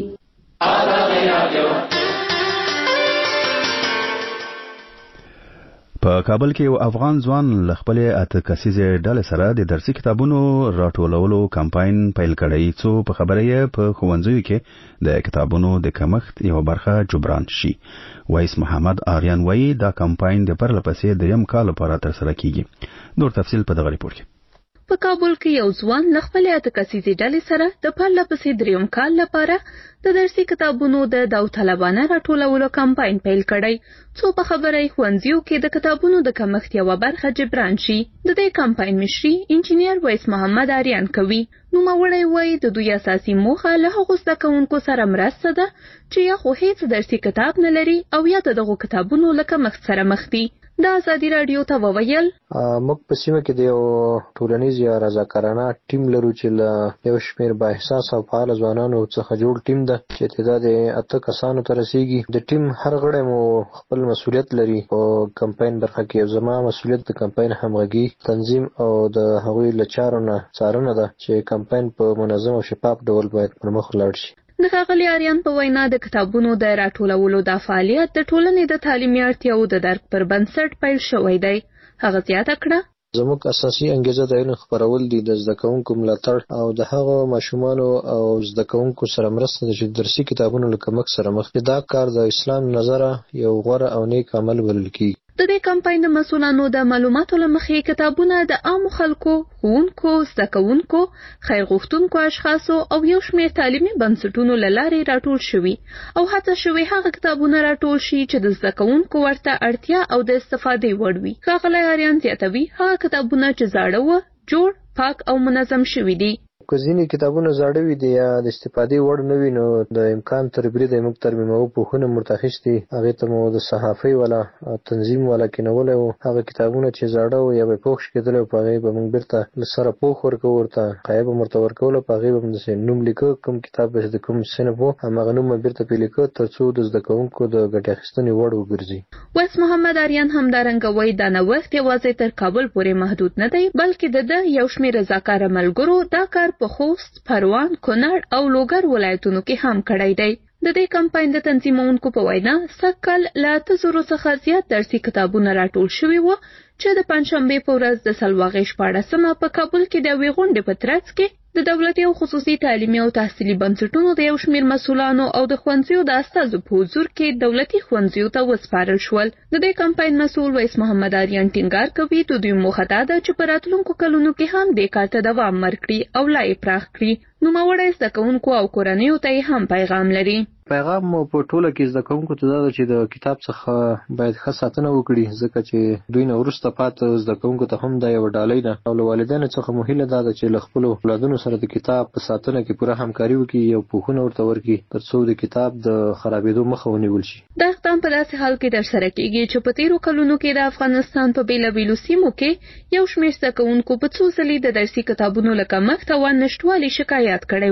په کابل کې یو افغان ځوان له خپلې 8 کسیزې ډلې سره د درسي کتابونو راټولولو کمپاین پیل کړی څو په خبره یې په ښوونځیو کې د کتابونو د کمښت یو برخه جبران شي. وایس محمد آریان وایي دا کمپاین د پرلپسې دریم کال لپاره ترسره کیږي. نور تفصیل په دغه ریپورت کې. په کابل کې یو ځوان له خپلې 8 کسیزې ډلې سره د پرلپسې دریم کال لپاره د درسي کتابونو د داوطلبانه راټولولو کمپاین پیل کړی څو په خبره یې ښوونځیو کې د کتابونو د کمښت یوه برخه جبران شي. د دې کمپاین مشري انجینیر وایس محمد آریان کوي. نوموړی وایي د دوی اساسي موخه له هغو زده کوونکو سره مرسته ده چې یا خو هیڅ درسي کتاب نه لري او یا د دغو کتابونو له کمښت سره مخ دي. د ازادي رادیو ته وویل موږ په سیمه کې د یو ټولنیز یا رضاکارانه ټیم لرو چې له یو شمېر با احساس او فعال ځوانانو څخه جوړ ټیم ده چې تعداد 8 کسانو ته رسیږي. د ټیم هر غړی مو خپل مسؤلیت لري. په کمپاین برخه کې زما مسؤلیت د کمپاین همغږي تنظیم او د هغوی له چارو نه څارنه ده چې کمپاین په منظم او شفاف ډول باید پرمخ ولاړ شي. د ښاغلي آریان په وینا د کتابونو د راټولولو دا فعالیت د ټولنې د تعلیمي اړتیاو د درک پر بنسټ پیل شوی دی. هغه زیاته کړه زموږ اساسي انګیزه د علم خپرول دي، د زده کوونکو ملاتړ او د هغو ماشومانو او زده کوونکو سره مرسته ده چې درسي کتابونو له کمښت سره مخ دي. دا کار د اسلام نظره یو غوره او نیک عمل بلل کېږي. د دې کمپاین د مسؤلانو د معلوماتو له مخې کتابونه د عامو خلکو، ښوونکو، زده کوونکو، خیر غوښتونکو اشخاصو او یو شمېر تعلیمي بنسټونو له لارې راټول شوي او هڅه شوې هغه کتابونه راټول شي چې د زده کوونکو ورته اړتیا او د استفادې وړ وي. ښاغلی آریان زیاتوي هغه کتابونه چې زاړه وه جوړ، پاک او منظم شوي دي. که ځینې کتابونه زاړه وي دي یا د استفادې وړ نه وي نو د امکان تر بریده موږ ترمیموو پوښونه ورته اخیستي. هغې ته مو د صحافۍ والا تنظیم والا کینولی وو. هغه کتابونه چې زاړه وو یا به پوښ کېدلی وو په هغې به موږ بیرته له سره پوښ ورکوو، ورته قایب به ورته ورکولو. په هغې به هم داسې نوم لیکه کوم کتاب به د کوم صنف وو هماغه نوم به بیرته پرې لیکه تر څو د زده کوونکو د ګټې اخیستنې وړ وګرځي. ویس محمد آریان همدارنګه وایي دا نوښت یوازې تر کابل پورې محدود نه دی بلکې د ده یو شمېر رضاکاره ملګرو دا کار په خوست، پروان، کونړ او لوګر ولایتونو کې هم کړی دی. د دې کمپاین د تنظیمونکو په وینا سږکال له 800 څخه زیات درسي کتابونه راټول شوي وو چې د پنجشنبې په ورځ د سلواغې 14مه په کابل کې د یوې غونډې په ترڅ کې د دولتي او خصوصي تعلیمي او تحصیلي بنسټونو د یو شمېر مسؤلانو او د ښوونځیو د استازو په حضور کې دولتي ښوونځیو ته وسپارل شول. د دې کمپاین مسؤل ویس محمد آریان ټینګار کوي د دوی موخه دا ده چې په راتلونکو کلونو کې هم دې کار ته دوام ورکړي او لا یې پراخ کړي. نوموړی زده کوونکو او کورنیو ته یې هم پیغام لري. پیغام مو په ټوله کې زده کوونکو ته دا ده چې د کتاب څخه باید ښه ساتنه وکړي ځکه چې دوی نه وروسته پاتې زده کوونکو ته هم دا یوه ډالۍ ده او له والدینو څخه مو هیله دا ده چې له خپلو اولادونو سره د کتاب په ساتنه کې پوره همکاري وکړي او پوښونه ورته ورکړي تر څو د کتاب د خرابېدو مخه ونیول شي. دا اقدام په داسې حال کې ترسره کېږي چې په تېرو کلونو کې د افغانستان په بېلابېلو سیمو کې یو شمېر زده کوونکو په څو ځلې د درسي کتابونو له کمښت او نشتوالي شکایت کړی و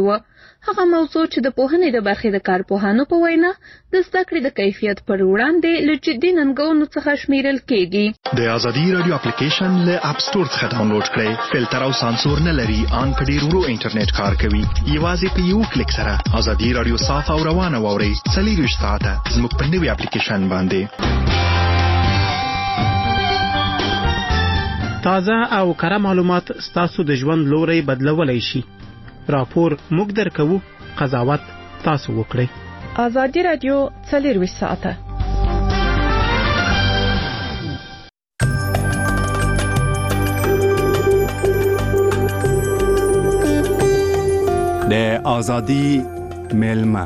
هغه موضوع چې د پوهنې د برخې د کارپوهانو په وینا د زده کړې د کیفیت پر وړاندې له جدي ننګونو څخه شمیرل کېږي. د ازادي رادیو اپلیکیشن له اپ سټور څخه ډاونلوډ کړئ. فلټر او سانسور نه لري، ان په ډیر ورو انټرنیټ کار کوي. یوازې په یو کلیک سره ازادي رادیو صاف او روانه واورئ. 24 ساعته زموږ په نوي اپلیکیشن باندې. تازه او کره معلومات ستاسو د ژوند لوري بدلولای شي. راپور موږ درکوو، قضاوت تاسو وکړئ. ازادي رادیو 24 ساعته. د ازادي ملما.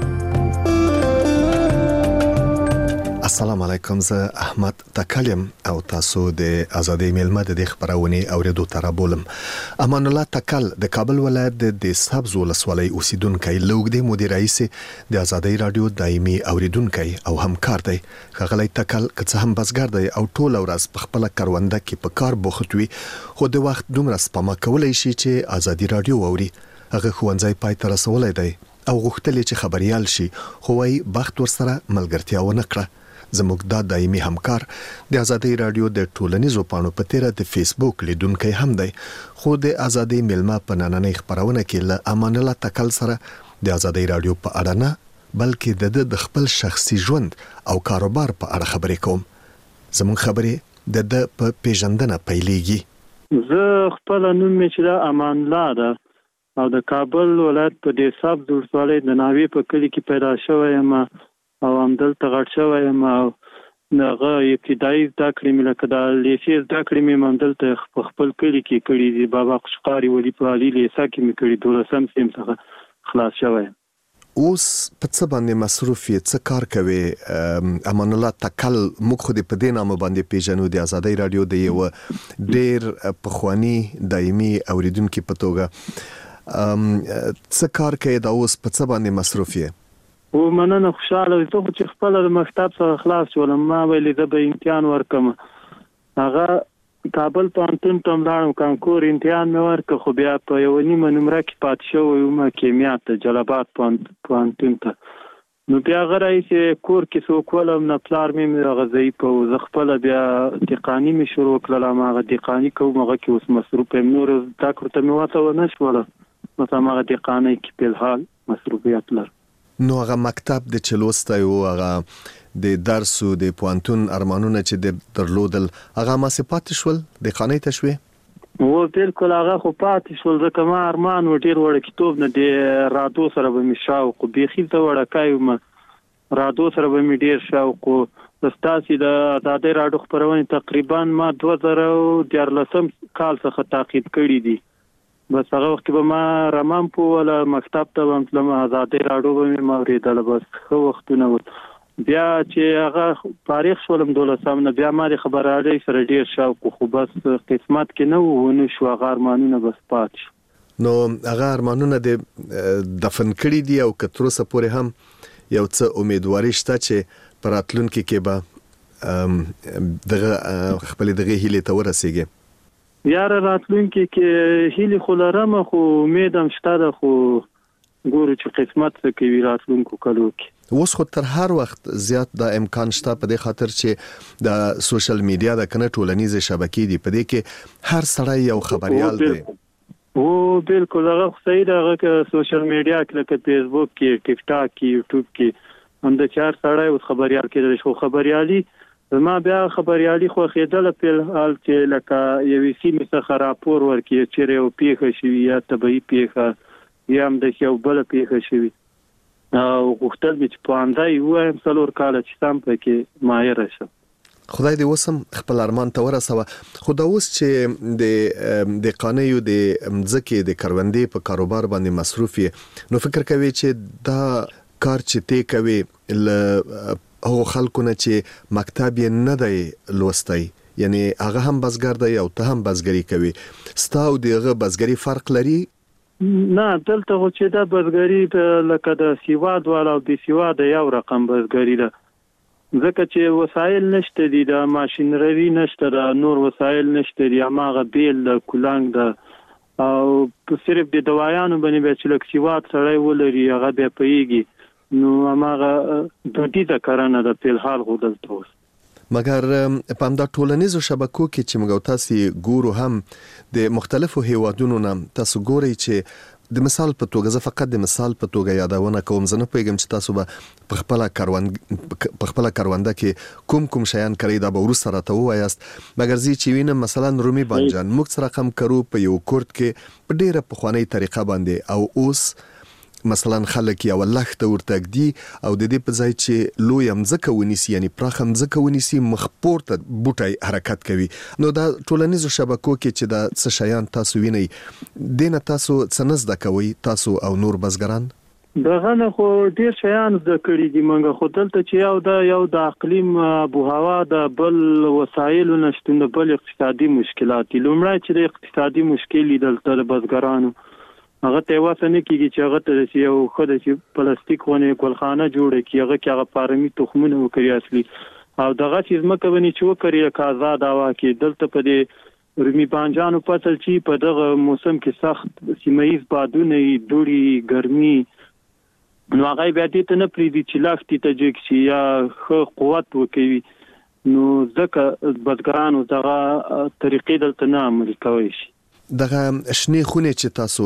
السلام علیکم، زه احمد تکلم او تاسو د ازادي ملما د خبرونه اوریدو تر بولم. امان الله تکل د کابل ولایت د سبز ولسوالۍ اوسیدونکو لوګدي مدیر رئیس د ازادي رادیو دایمي اوریدونکو او همکار دی. خغلی تکل که هم بسګر دی او ټول ورځ په خپل کرونده کې په کار بوختوي، خو د وخت دومره سپما کولای شي چې ازادي رادیو اوري. هغه خوانځي پای تر رسولای دی او غوښتل چې خبريال شي، خو وايي بخت ورسره ملګرتیا ونه کړه. زموږ د دایمي همکار د ازادي رادیو د ټولنیزو پاڼو په تیره د فیسبوک لیدونکو هم دی، خو د ازادي ملما په نننۍ خبرونه کې له امان الله تکل سره د ازادي رادیو په اړه نه بلکې د خپل شخصي ژوند او کاروبار په اړه خبرې کوم. زموږ خبرې د په پیژندنه پیلېږي. زه خپل نوم چې امان الله ده او د کابل ولایت په دې سبز ولسوالۍ د ناوی په کلی کې پیدا شوی یم او همدلته غټ شوی یم. او دغه ابتدایي زده کړې مې لکه د لیسې زده کړې مې همدلته په خپل کلي کې کړي دي. بابا قشقاري ولي په عالي لیسه کې مې کړي، 12م صنف څخه خلاص شوی یم. اوس په څه باندې مصروف یې، څه کار کوي؟ امان الله تکل موږ خو دې په دې نامه باندې پیژنو د ازادي رادیو د یو ډېر پخوانی دایمي اوریدونکو په توګه. څه کار کوي دا اوس په څه باندې مصروف یې؟ او مننه، خوشاله یم چې خپل د مکتب څخه خلاص شولم. ما ویلې د به امتحان ورکم، هغه کابل پوهنتون ته لاړم، کانکور امتحان مې ورکړ، خو بیا په یو نیمه نمره کې پاتې شوی وم کیمیا ته، جلال پوهنتون ته. نو بیا هغه رئیس کور کې څوک ولم نه، پلار مې غذایي په زه خپله بیا دقاني مې شروع کړل. هماغه دقاني کوم، هغه کې اوس مصروف یم. نور زده کړو ته مې وته ونه شوله، نو هماغه دقانۍ کې په الحال مصروفیت لرم. نو هغه مکتب د چلوسته او هغه د درس او د پوانتون ارمانونه چې د درلودل هغه ما صفات شول د خانه تشوي او بالکل هغه خو پاتې شول. ځکه ما ارمان و ډیر وړ کتاب نه د رادو سره به می شاوق بيخي ته وړکای ما رادو سره به می ډیر شاوق. ستاسي د ازادي رادیو خبرونه تقریبا ما 2013 کال څخه تعقیب کړی دي. بس هغه وخت به ما رمام په ولا مکتب ته تلم، ازادي رادیو به ما اوریدل. بس خو وختونه بیا چې هغه تاریخ شولم 12 نه، بیا ما خبرالي سره ډیر شاوق، خو بس قسمت کې نه ونه شو. هغه ارمانونه بس پات. نو هغه ارمانونه د دفن کړی دي او کتروسه پورې هم یو څه امیدواري شته چې پراتلونکو کې به دغه خپل دغه هیله ته ورسیږي. یاره راتلونکي کې هیله خو لرم، خو امیدم شته ده، خو ګورو چې قسمت څه کوي راتلونکو کلو کې. اوس خو تر هر وخت زیات د امکان شته په دې خاطر چې د سوشل میډیا د کنه ټولنیزه شبکې دي، په دې کې هر سړی یو خبريال دی. او بالکل هغه صحیح ده، هغه سوشل میډیا کې لکه فیسبوک کې، ټیک ټاک کې، یوټیوب کې هم د چار سړی اوس خبريال کې شو. خبريالي ما بیا خبريالي خو خېدل په حال چې لکه یوې سیمې څخه راپور ورکړي چې یو پیښه شوی یا طبيعي پیښه یا هم د یو بل پیښه شوی، او غوښتل مې چې پاندای وایم څلور کال چې سم پکې ماهر شم. خدای دې وسم خپل ارمان ته ورسوه. خو دا اوس چې د قانیو د مځکې د کروندې په کاروبار باندې مصروف یې، نو فکر کوي چې دا کار چې تی کوي ل او خلکو نه چې مکتب یې نه دی لوستی، یعنی هغه هم بزګر دی او ته هم بزګری کوي، ستاسو دغه بزګری فرق لري؟ نه، دلته خو چې دا بزګری لکه د سیواد والا او بي سیواد یو رقم بزګری ده، ځکه چې وسایل نشته دي، د ماشینري نشته، د نور وسایل نشته دي. هماغه بیل د کولانګ د او صرف د دوايانو باندې به چې لکسیوات سړی ولري هغه بیا پیږي نو هغه دودیزه کرنه د په حال غوډل توس مګر په همدا ټولنیزو شبکو کې چې موږ تاسو ګورو هم د مختلفو هیوادونو نه تاسو ګورئ چې د مثال په توګه زه فقط د مثال په توګه یادونه کوم زه نه پوهیږم چې تاسو به په خپل کرونده کې کوم شیان کوي دا به وروسته راته ووایاست مګر زه چې وینم مثلا رومي بانجان موږ سره کم کرو په یو کورت کې په ډیره پخوانی طریقه باندې او اوس مثلا خلک یو لخت ورتګدي او د دې په ځای چې لوی مځکه ونیسي یعنی پراخه مځکه ونیسي مخپور ته بوټي حرکت کوي نو دا ټولنیزو شبکو کې چې دا څه شیان تاسو وینئ دینه تاسو څه نه زده کوئ تاسو او نور بزګران دغه نه خو ډیر شیان زده کړي دي منګه خو دلته چې یو د اقلیم ابو هوا د بل وسایل نشټون بل اقتصادي مشکلات لومړی چې د اقتصادي مشکل دلته د بزګرانو هغه ته واسنه کیږي چې هغه ته یو خدای چې پلاستیک ونه کولخانه جوړه کی هغه فارمي تخمونه وکړي اصلي او دغه چې مکه ونی چې وکړي کازاد هوا کې دلته په دې رومي بانجانو پتل چې په دغه موسم کې سخت سیمایي بادونه دوړي ګرمي نو هغه بیا دې ته نه پریدي چې لاختي ته چې شي یا خو قوت وکوي نو ځکه بزګرانو دغه طریقې دلته نه عملي کوي شي دغه شنه خونه چې تاسو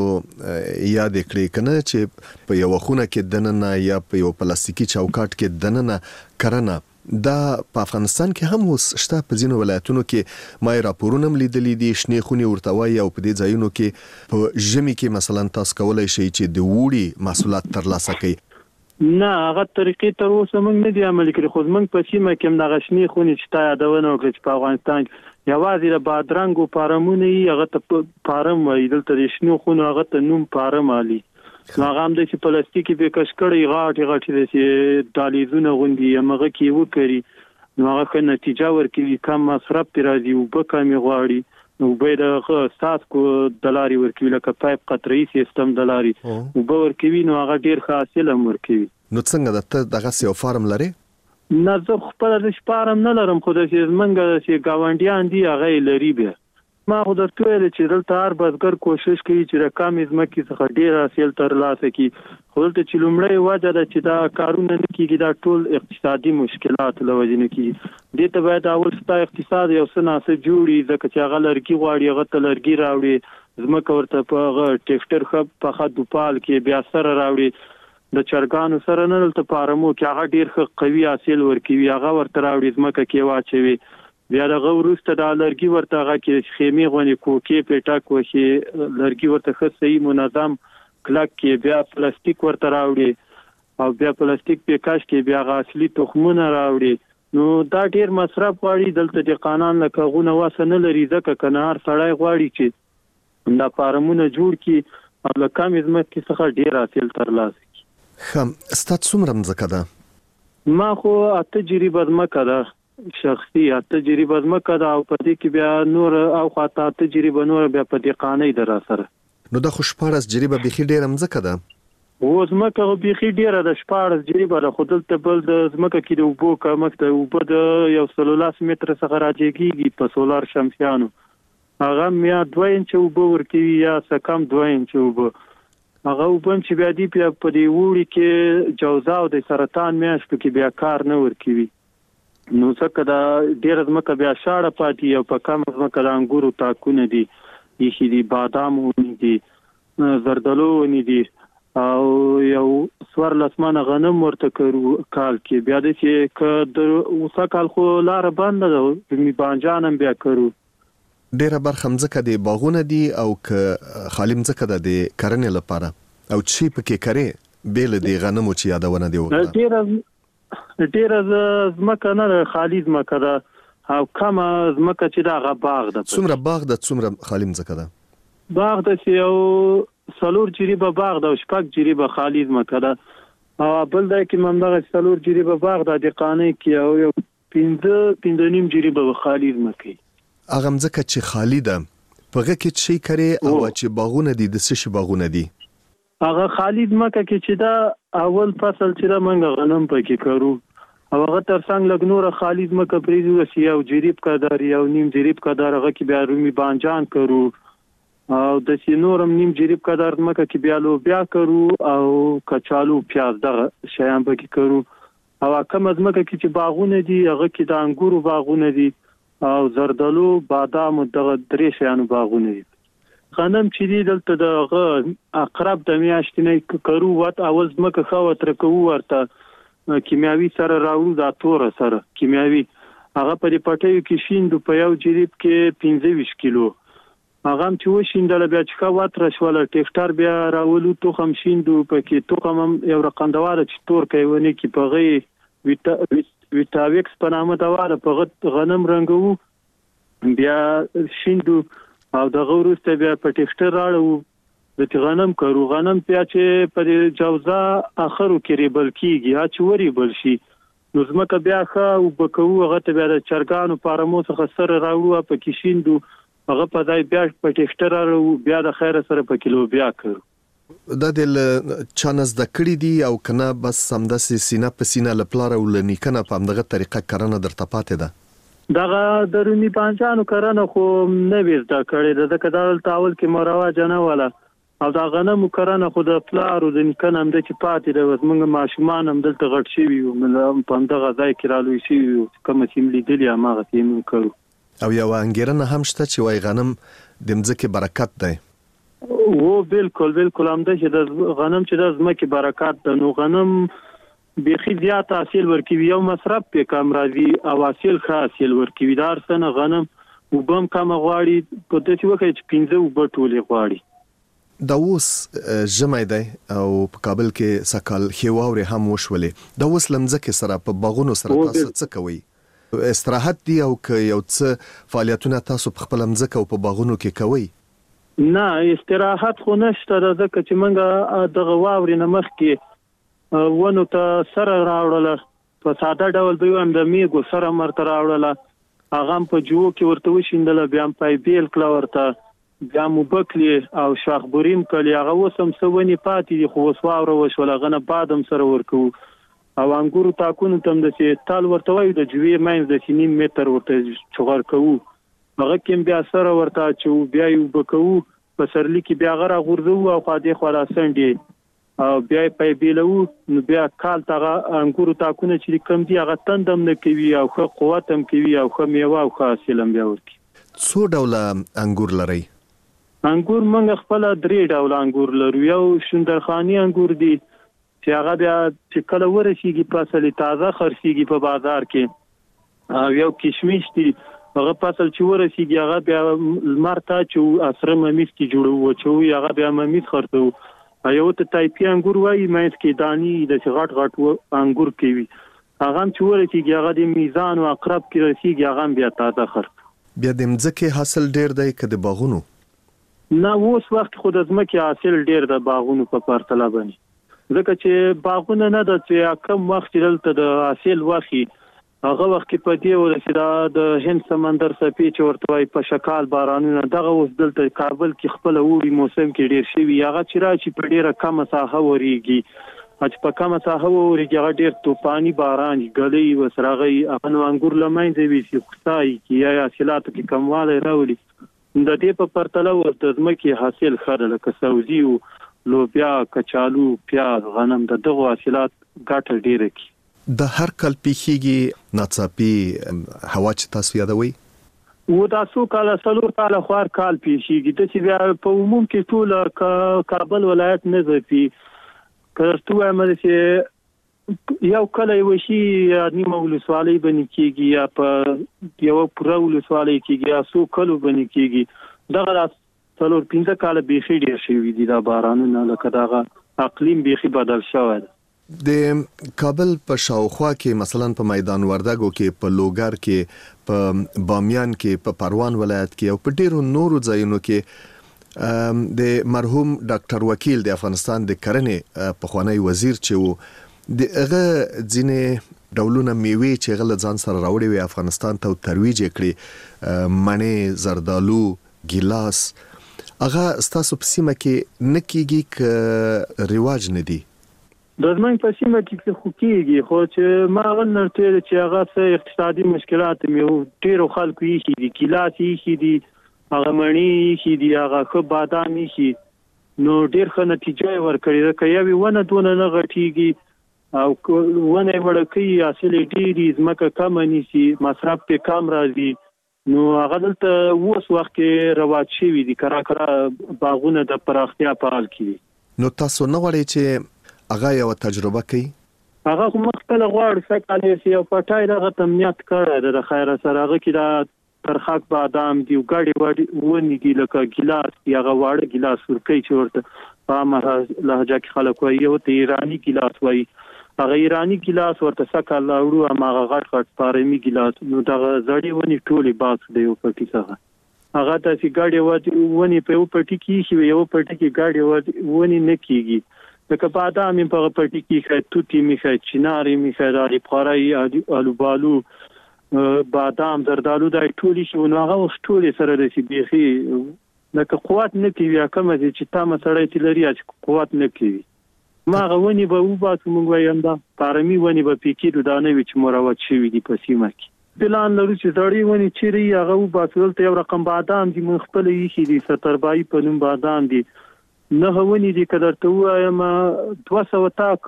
یاد کړئ کنه چې په یو خونه کې دننه یا په یو پلاستیکي چوکاټ کې دننه کرنه دا په افغانستان کې هم اوس شته په ځینو ولایتونو کې ما راپورونه لیدلې دي شنه خونه ورته وایي او په دې ځایونو کې په ژمي کې مثلا تاسو کولای شئ چې د وړي محصولات ترلاسه کړئ نه هغه طریقې تر اوسه موږ نه دي عملي کړې خو موږ په سیمه کې د غشنی خونې چې تا یادونه وکړه چې په افغانستان یوازې د بادرنګ او فارمونه هغه ته فارم وایي دلته د شنو خونو هغه ته نوم فارم علي هغه هم د پلاستیکي به کشکړې غاټي چې دالیزونه غوندي هغه کې وکړي نو هغه نتیجه ورکوي کم مصرف پر راځي او به کمی غواړي نو به د ساس کو دلاري ورکوي لکه پایپ قطري سیستم دلاري او به ورکوي نو هغه ډیر حاصل هم ورکوي نو څنګه دغه یو فارم لري نه زه خپل د شپارم نه لرم خو د منګه چې گاونډیان دي هغه لري به ما خو درته ویل چې دلته هر بزګر کوشش کوي چې رقم ځمکې څخه ډیر حاصل ترلاسه کړي خو دلته چې لومړی وجه ده چې دا کارونه نه کیږي دا ټول اقتصادي مشکلات لوجې نه کیږي دې ته باید اول ستا اقتصاد یو څه ناسه جوړي ځکه چې هغه لرګي غواړي هغه ته لرګي راوړي ځمکه ورته په ټریکټر خپ په خدوپال کې بیا سره راوړي د چرګانو سره نه دلته فارمو کې هغه ډیر ښه قوي حاصل ورکوي هغه ورته راوړي ځمکه کې واچوي بیا دغه وروسته د لرګي ورته هغه کې خیمه غونې کوکې پیټاک وشي لرګي ورته ښه صحیح منظم کلک کې بیا پلاستیک ورته راوړي او بیا پلاستیک په کاش کې بیا اصلي تخمونه راوړي نو دا ډیر مصرف غواړي دلته د قانون لکه غونه واسه نه لري ځکه کنار سړی غواړي چې دا فارمونه جوړ کړي او لکه کم ځمکې څخه ډیر حاصل ترلاسه خم ستات څومره مځکه ده ما خو اته جریبه ځمکه ده شخصي اته جریبه ځمکه ده او په دې کې بیا نور او خاطه اته جریبه نور بیا په دې قانې در سره نو د خوشپارس جریبه بيخي ډیره مځکه ده و ځمکه بيخي ډیره د شپارس جریبه ده خو دلته بل د ځمکه کې د اوبو کمښت ده اوبه د یو 13 متر څخه راځيږي په سولار شمسيانو هغه میا 2 انچ اوبه ورکوي یا څه کم 2 انچ اوبه هغه وبم چې بیا دی په دې وړي کې جوزا او د سرطان میاشت کې بیا کار نه ورکوي نو څنګه دا ډیر ځمکه بیا شاړه پاتې او په کم ځمکه د انګورو تاکونه دي یخي دي بادام ونی دي زردالو ونی دي او یو سوار لسمانه غنم ورته کړو کال کې بیا د چې ک د اوسه کال خو لار بند ده می بانجانم بیا کړو ډیره برخه مځکه دی باغونه دي او ک خالی مځکه ده د کرنې لپاره او چی پکې کرے بیل دی غنمو چې یادونه دی وکړه ډیره زمکه نه خالی زمکه ده او کوم زمکه چې دا باغ ده څومره باغ ده څومره خالی مځکه ده باغ د یو سلور جریبه باغ ده او شپږ جریبه خالی زمکه ده او بل دا کې ممدغه سلور جریبه باغ ده د قانې کې او یو 5.5 جریبه خالی زمکه هغه مځکه چې خالی ده پغه کې شي کرے او چې باغونه دي د څه شي باغونه دي هغه خالی ځمکه کې چې دا اول فصل چې دا منګه غنم پکې کړو او هغه ترڅنګ لګ نور خالی ځمکه پریږدو چې یو جریب کدار یو نیم جریب کدار هغه کې بیا رومي بانجان کړو او د سینورم نیم جریب قدر مکه کې بیا لوبیا کرو او کچالو پیاز دغه شیان پکې کرو او کوم ځمکه کې چې باغونه دي هغه کې د انګورو باغونه دي او زردالو بادام دغه درې شیانو باغونه دي. غنم چې دی دلته د اقرب د میاشتې نه کرو وات اول ځمکه خو ترکو ورته کیمیاوي سره راوړو دا تور سره کیمیاوي هغه په پټیو کې شیندو په یو جریب کې 25 کیلو هغه چې وشیندل بیا چې کا واتره شول ټیکټر بیا راولو تخم شیندو پکې تخم یو رقندواره چې تور کوي کې په غي ویټاویکس په نامه داواره په غنم رنګو بیا شیندو او د غوروسته بیا په ټیکټر راړو د غنم کرو غنم بیا چې په جوزا اخرو کې ریبل کیږي ها چې وری بل شي نو زمکه بیا ښه او بکو هغه ته بیا د چرګانو پارمو څخه سره راوړو په کې شیندو هغه په ځای بیا په ټیکټر راو بیا د خیر سره په کیلو بیا کړو د دې چانس د کړی دی او کنه بس سمدسي سینه په سینه لپلار او لنیکنه په همدغه طریقه کرنه درته پاتې ده دغه درونی پانچانو کرنه خو نه وېز دا کړی د کډال تاول کې مرواج نه ولا او دا غنمو کرنه خو د پلارو د نکنه هم د چې پاتې د وزمنګ ماشومان هم دلته غټ شي وي په همدغه ځای کې رالوي شي کوم چې مليدلی هغه تیم کړو او یو انګیرنه هم شته چې وای غنم د مځکه برکت دی او بالکل هم ده چې د غنم چې د مځکه برکت ده نو غنم بيخي زیات حاصل ورکوي یو مصرف په کم راځي او حاصل ښه حاصل ورکوي دار سنه غنم وبم کم غواړي په دې وخت چې 15 وبټولې غواړي دا اوس جمع دی او په کابل کې سکل خيواوري هم وشولې دا اوس لمځکه سره په باغونو سره تاسو څه کوي استراحت دی او که یو څه فعالیتونه تاسو په خپل مځکه او په باغونو کې کوي نه استراحت خو نشته ځکه چې موږ د غواوري نمخ کې ونه ته سره راوړل په ساده ډول به هم د میګو سره مرته راوړل هغه په جو کې ورته وشیندل بیا په بیل کلا ورته بیا مبکلی او شاخبوریم کلی هغه وسم سونی پاتې خو وسواوره وشول غنه بادم سره ورکو او انګورو تاکونو تم د چې تال ورته وای د جوی ماینز د 3 متر ورته چغار کوو هغه کې بیا سره ورته چې بیا یو بکو په سرلی کې بیا غره غورځو او خاطی خلاصون دی او بیا په بیلو نو بیا کال تاغه انګورو تاکونه چې کم دی هغه تندم نه کوي او خو قوت هم کوي او خو میوه او حاصل هم بیا ورکی څو ډول انګور لري انګور موږ خپل 3 ډول انګور لرو یو شندرخانی انګور دی چې هغه بیا چې کله ورسیږي فصل تازه خرڅيږي په بازار کې او یو کشمش دی هغه فصل چې ورسیږي هغه بیا مرته چې اثر ممیز کې جوړو چې هغه بیا ممیز خرڅو یو ته تایپی انګور وایي مېز کې دانی د غټ انګور کوي هغه چې ورسیږي هغه د میزان او اقرب کې رسیږي هغه بیا تازه خرڅ بیا د مځکه حاصل ډیر دی که د باغونو نه اوس وخت خو د مځکه حاصل ډیر د باغونو په پرتله باندې ځکه چې باغونه نه د چې کم وخت دلته د حاصل واخی هغه وخت په دې ورسېدا د هند سمندر څخه چې ورته وای په شکال بارانونه دغه اوس دلته کابل کې خپل ووري موسم کې ډیر شي هغه چې راځي په ډیره کم ساحه وریږي چې په کم ساحه وریږي هغه ډیر طوفاني باران غلي وسراغي افنو انګور لمنځه وي چې خدای کې یا حاصلات کې کمواله راولي د دې په پرتله ورته ځمکه حاصل خړل لکه سعودي لوبیا کچالو پیاز غنم د دغه حاصلات ګټه ډیره کی د هر کال پیخیږي ناڅاپي هوا چې تاسو یادوي و تاسو کال سلور کال خوار کال پیخیږي د چې بیا په عموم کې ټول کابل ولایت نه زپی کړهتو امر چې یو کله یو شي نیمه ولسوالۍ بنې کیږي یا په یو پوره ولسوالۍ کیږي یا سو کلو بنې کیږي دغه څلور 15 کال بيخي ډیر شوی دي دا بارانونه لکه داغه اقلیم بيخي بدل شوی د کابل په شاوخوا کې مثلا په میدان وردګو کې په لوګر کې په بامیان کې په پروان ولایت کې او په ډیرو نورو ځایونو کې د مرحوم ډاکټر وکیل د افغانستان د کرنې پخوانی وزیر چې وو دغه ځینې ډولونه میوه چې غل ځان سره راوړي وي افغانستان ته ترویج کړي مڼې زردالو ګیلاس هغه ستاسو په سیمه کې نکیږي ک رواج نه دی د زمنګ په سیمه کې خو کېږي خو چې ما ورنته چې هغه څه اقتصادي مشکلات مې ډیرو خلکو یې دي ګیلاس یې دي هغه مڼې خې دي هغه ښه بادام خې نو ډیر ښه نتیجه ورکړې ده که یوې ونه دونه نه غټیږي او ونه وړکۍ حاصل ډېرې ځمکه کمه نیسي مصرف پې کم راځي نو هغه دلته اوس وخت کې رواج شوي دي کرا باغونه د پراختیا په حال کې دي. نو تاسو نه غواړئ چې هغه یو تجربه کوي؟ هغه خو موږ خپله غواړو سږکال یې یو پټی دغه تمنیت کړی ده د خیره سره هغه کې دا ترخک بادام دي او ګډې ونې دي لکه ګیلاس دي هغه واړه ګیلاس ورکوي چې ورته په عامه لهجه کې خلک وایي یو ته ایراني ګیلاس وایي هغه ایراني ګیلاس ورته سږکال راوړو هماغه غټ پارمي ګیلاس نو دغه زړې ونې ټولې باکس د یو پټي څخه هغه داسې ګډې ونې په یو پټي کې ایښي وي یو پټي کې ګډې ونې نه کېږي لکه بادام یې په هغه پټي کې ایښی توت یې ایښی چنار یې ایښی دا بخارۍ الوبالو بادام زردالو دا ټول شي نو هغه وخت ټول سره رسي بيخي لکه قوت نه کوي کومه چې تاسو سره چې لري چې قوت نه کوي ما غونی به و باسو موږ وایم دا پارمي ونی به پکې دا نه وي چې مروت شوی دی په سیمه کې پلان لرو چې زړی ونی چیرې هغه و باسو ته یو رقم بادام دی من خپل یې دي 70 په نوم بادام دی نه ونی دی کله ته وایم 200 تاک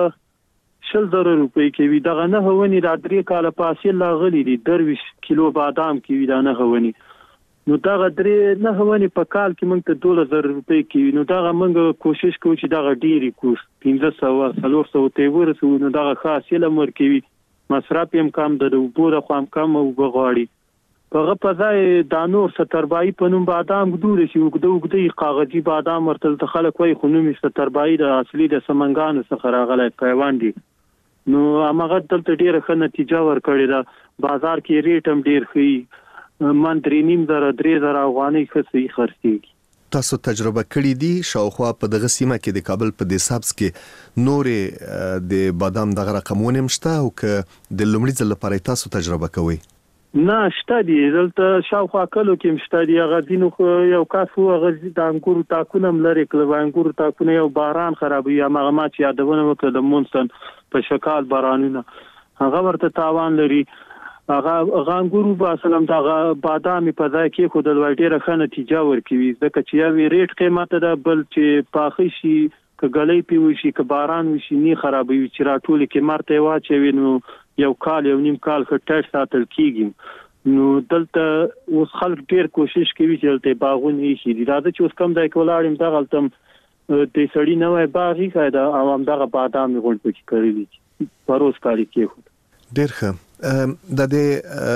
100 روپۍ کې وی دغه نه ونی را 3 کاله پاسې لاغلی دي 2 کیلو بادام کې وی دا نه ونی نو دغه 3 نه ونی په کال کې موږ ته 2000 روپۍ کې نو دغه موږ کوشش کوو چې دغه ډیری کوس 1500 ته ورسو نو دغه خاصه لمر کې وی مصرف هم کم د وبوره خام کم او بغاړي هغه په ځای د نور 70 په نوم بادام ګدور شي وګدوي کاغذي بادام ورته خلک وای خو نومي 70 د اصلي د سمنګان څخه راغلی پیوان دي نو هغه دلته ډیره ښه نتیجه ورکړې ده بازار کې ریټ هم ډیر ښه من 3.5 افغانۍ خسي خرڅيږي. تاسو تجربه کړې دي شاوخوا په دغه سیمه کې د کابل په د سبز کې نورې د بادام دغه رقمونه مشته او ک د لومړي ځل لپاره تاسو تجربه کوئ؟ نه شته دي دلته شاوخوا کلو کې مشته دي هغه دینو یو کاس وو هغه د انګورو تاکونه ملري کله انګورو تاکونه یو باران خرابوي هغه ما چې یادونه وکړه د مونسن په شکال بارانونه هغه ورته تاوان لري هغه انګورو با سلام دغه بادام په ځای کې خو د ډیره ښه نتیجه ورکوي ځکه چې یو ریټ قیمت ده بل چې پاخې شي ک غلې پیوي شي ک باران وشي نه خرابوي چې راټول کې مرته واچوي نو یو کال یو نیم کال خټر ساتل کیږي نو دلته اوس خلک ډیر کوشش کوي چې دلته باغونه شي راځي چې اوس کم ځای کې ولاړم دا غلطم د سړی نوې باغی خایدا او هم دغه بادام غونډ پکې کړی دي پروس کاری کې خو ډیر ښه د دې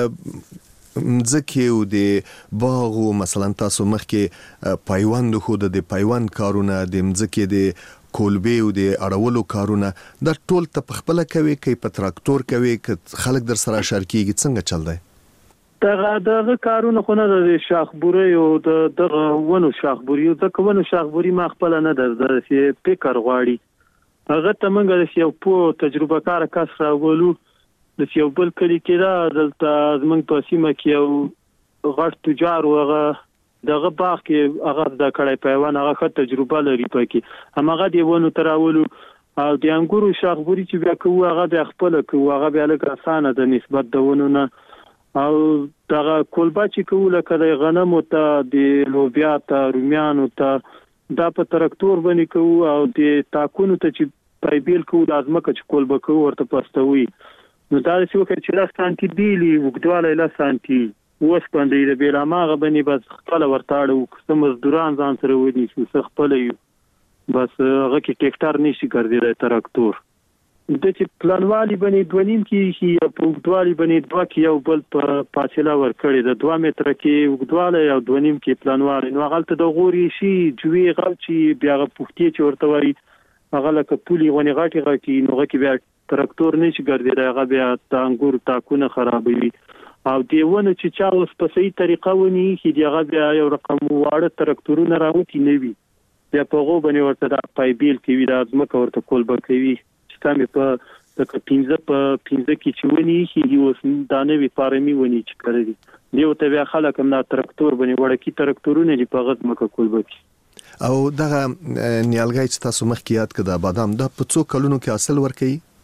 ځکه او د باغ مثلا تاسو مخکې پایوند خو د پایوند کارونه د مځکه د کولبه او د اړولو کارونه د ټول ته خپل کوي کې په تراکتور کوي ک خلک در سره شریکيږي څنګه چل دی دغه کارونه خو نه د شاخبوري او دغه ونو شاخبوري او دغه ونو شاخبوري ما خپل نه د فکر غواړي هغه ته موږ د یو په تجربه کار کس راولو د یو بل کلی کې دا دلته زمونږ په سیمه کې یو غټ تجار وغه دغه باغ کې هغه د کړای پیوان هغه ښه تجربه لري پکې همغه دی ونه تراولو او د انګورو شاخبوري چې بیا کوو هغه د خپل کوو هغه بیا لکه اسانه د نسبت دونه نه او دغه کولبا چې کوو لکه د غنمو ته د لوبیا ته رومیانو ته دا په تراکتور باندې کوو او د تاکونو ته چې پایبیل کوو د ازمکه چې کولبا کوو ورته پستوي نو دا چې وکړي چې 10 سانتي بیلی وګدواله 10 سانتي اوس باندې د بیلاماغه باندې بس خپل ورتاړو کوم مزدوران ځان سره ودی چې خپل بس هغه کې ټریکټر نشي ګرځیدای تراکتور د چې پلانوالي باندې 2.5 کې یا په وګدوالي باندې 2 کې یو بل په فاصله ورکړي د 2 متر کې وګدواله او 2.5 کې پلانوالي نو هغه ته د غوري شي جوی غل چې بیا پوښتې چې ورته وایي هغه لکه پولي غونې غاټي نو هغه کې بیا تراکتور نشي ګرځیدای هغه بیا تانګور تاکونه خرابوي او دیونه چې چا اوس په صحیح طریقه ونی چې هغه بیا یو رقم واړه تراکتورونه راوتی نه وي بیا په غو باندې ورته د پایبیل کوي د ازمکه ورته کولبه کوي چې تاسو په د 15 کې چې ونی چې اوس دانوي پارمي ونی چې کړی دی ته بیا خلک هم د تراکتور باندې وړکی تراکتورونه دی په غزمکه کولبه کوي او دغه نیالګای چې تاسو مخکې یاد کړه د بادام د په څو کلونو کې حاصل ورکړي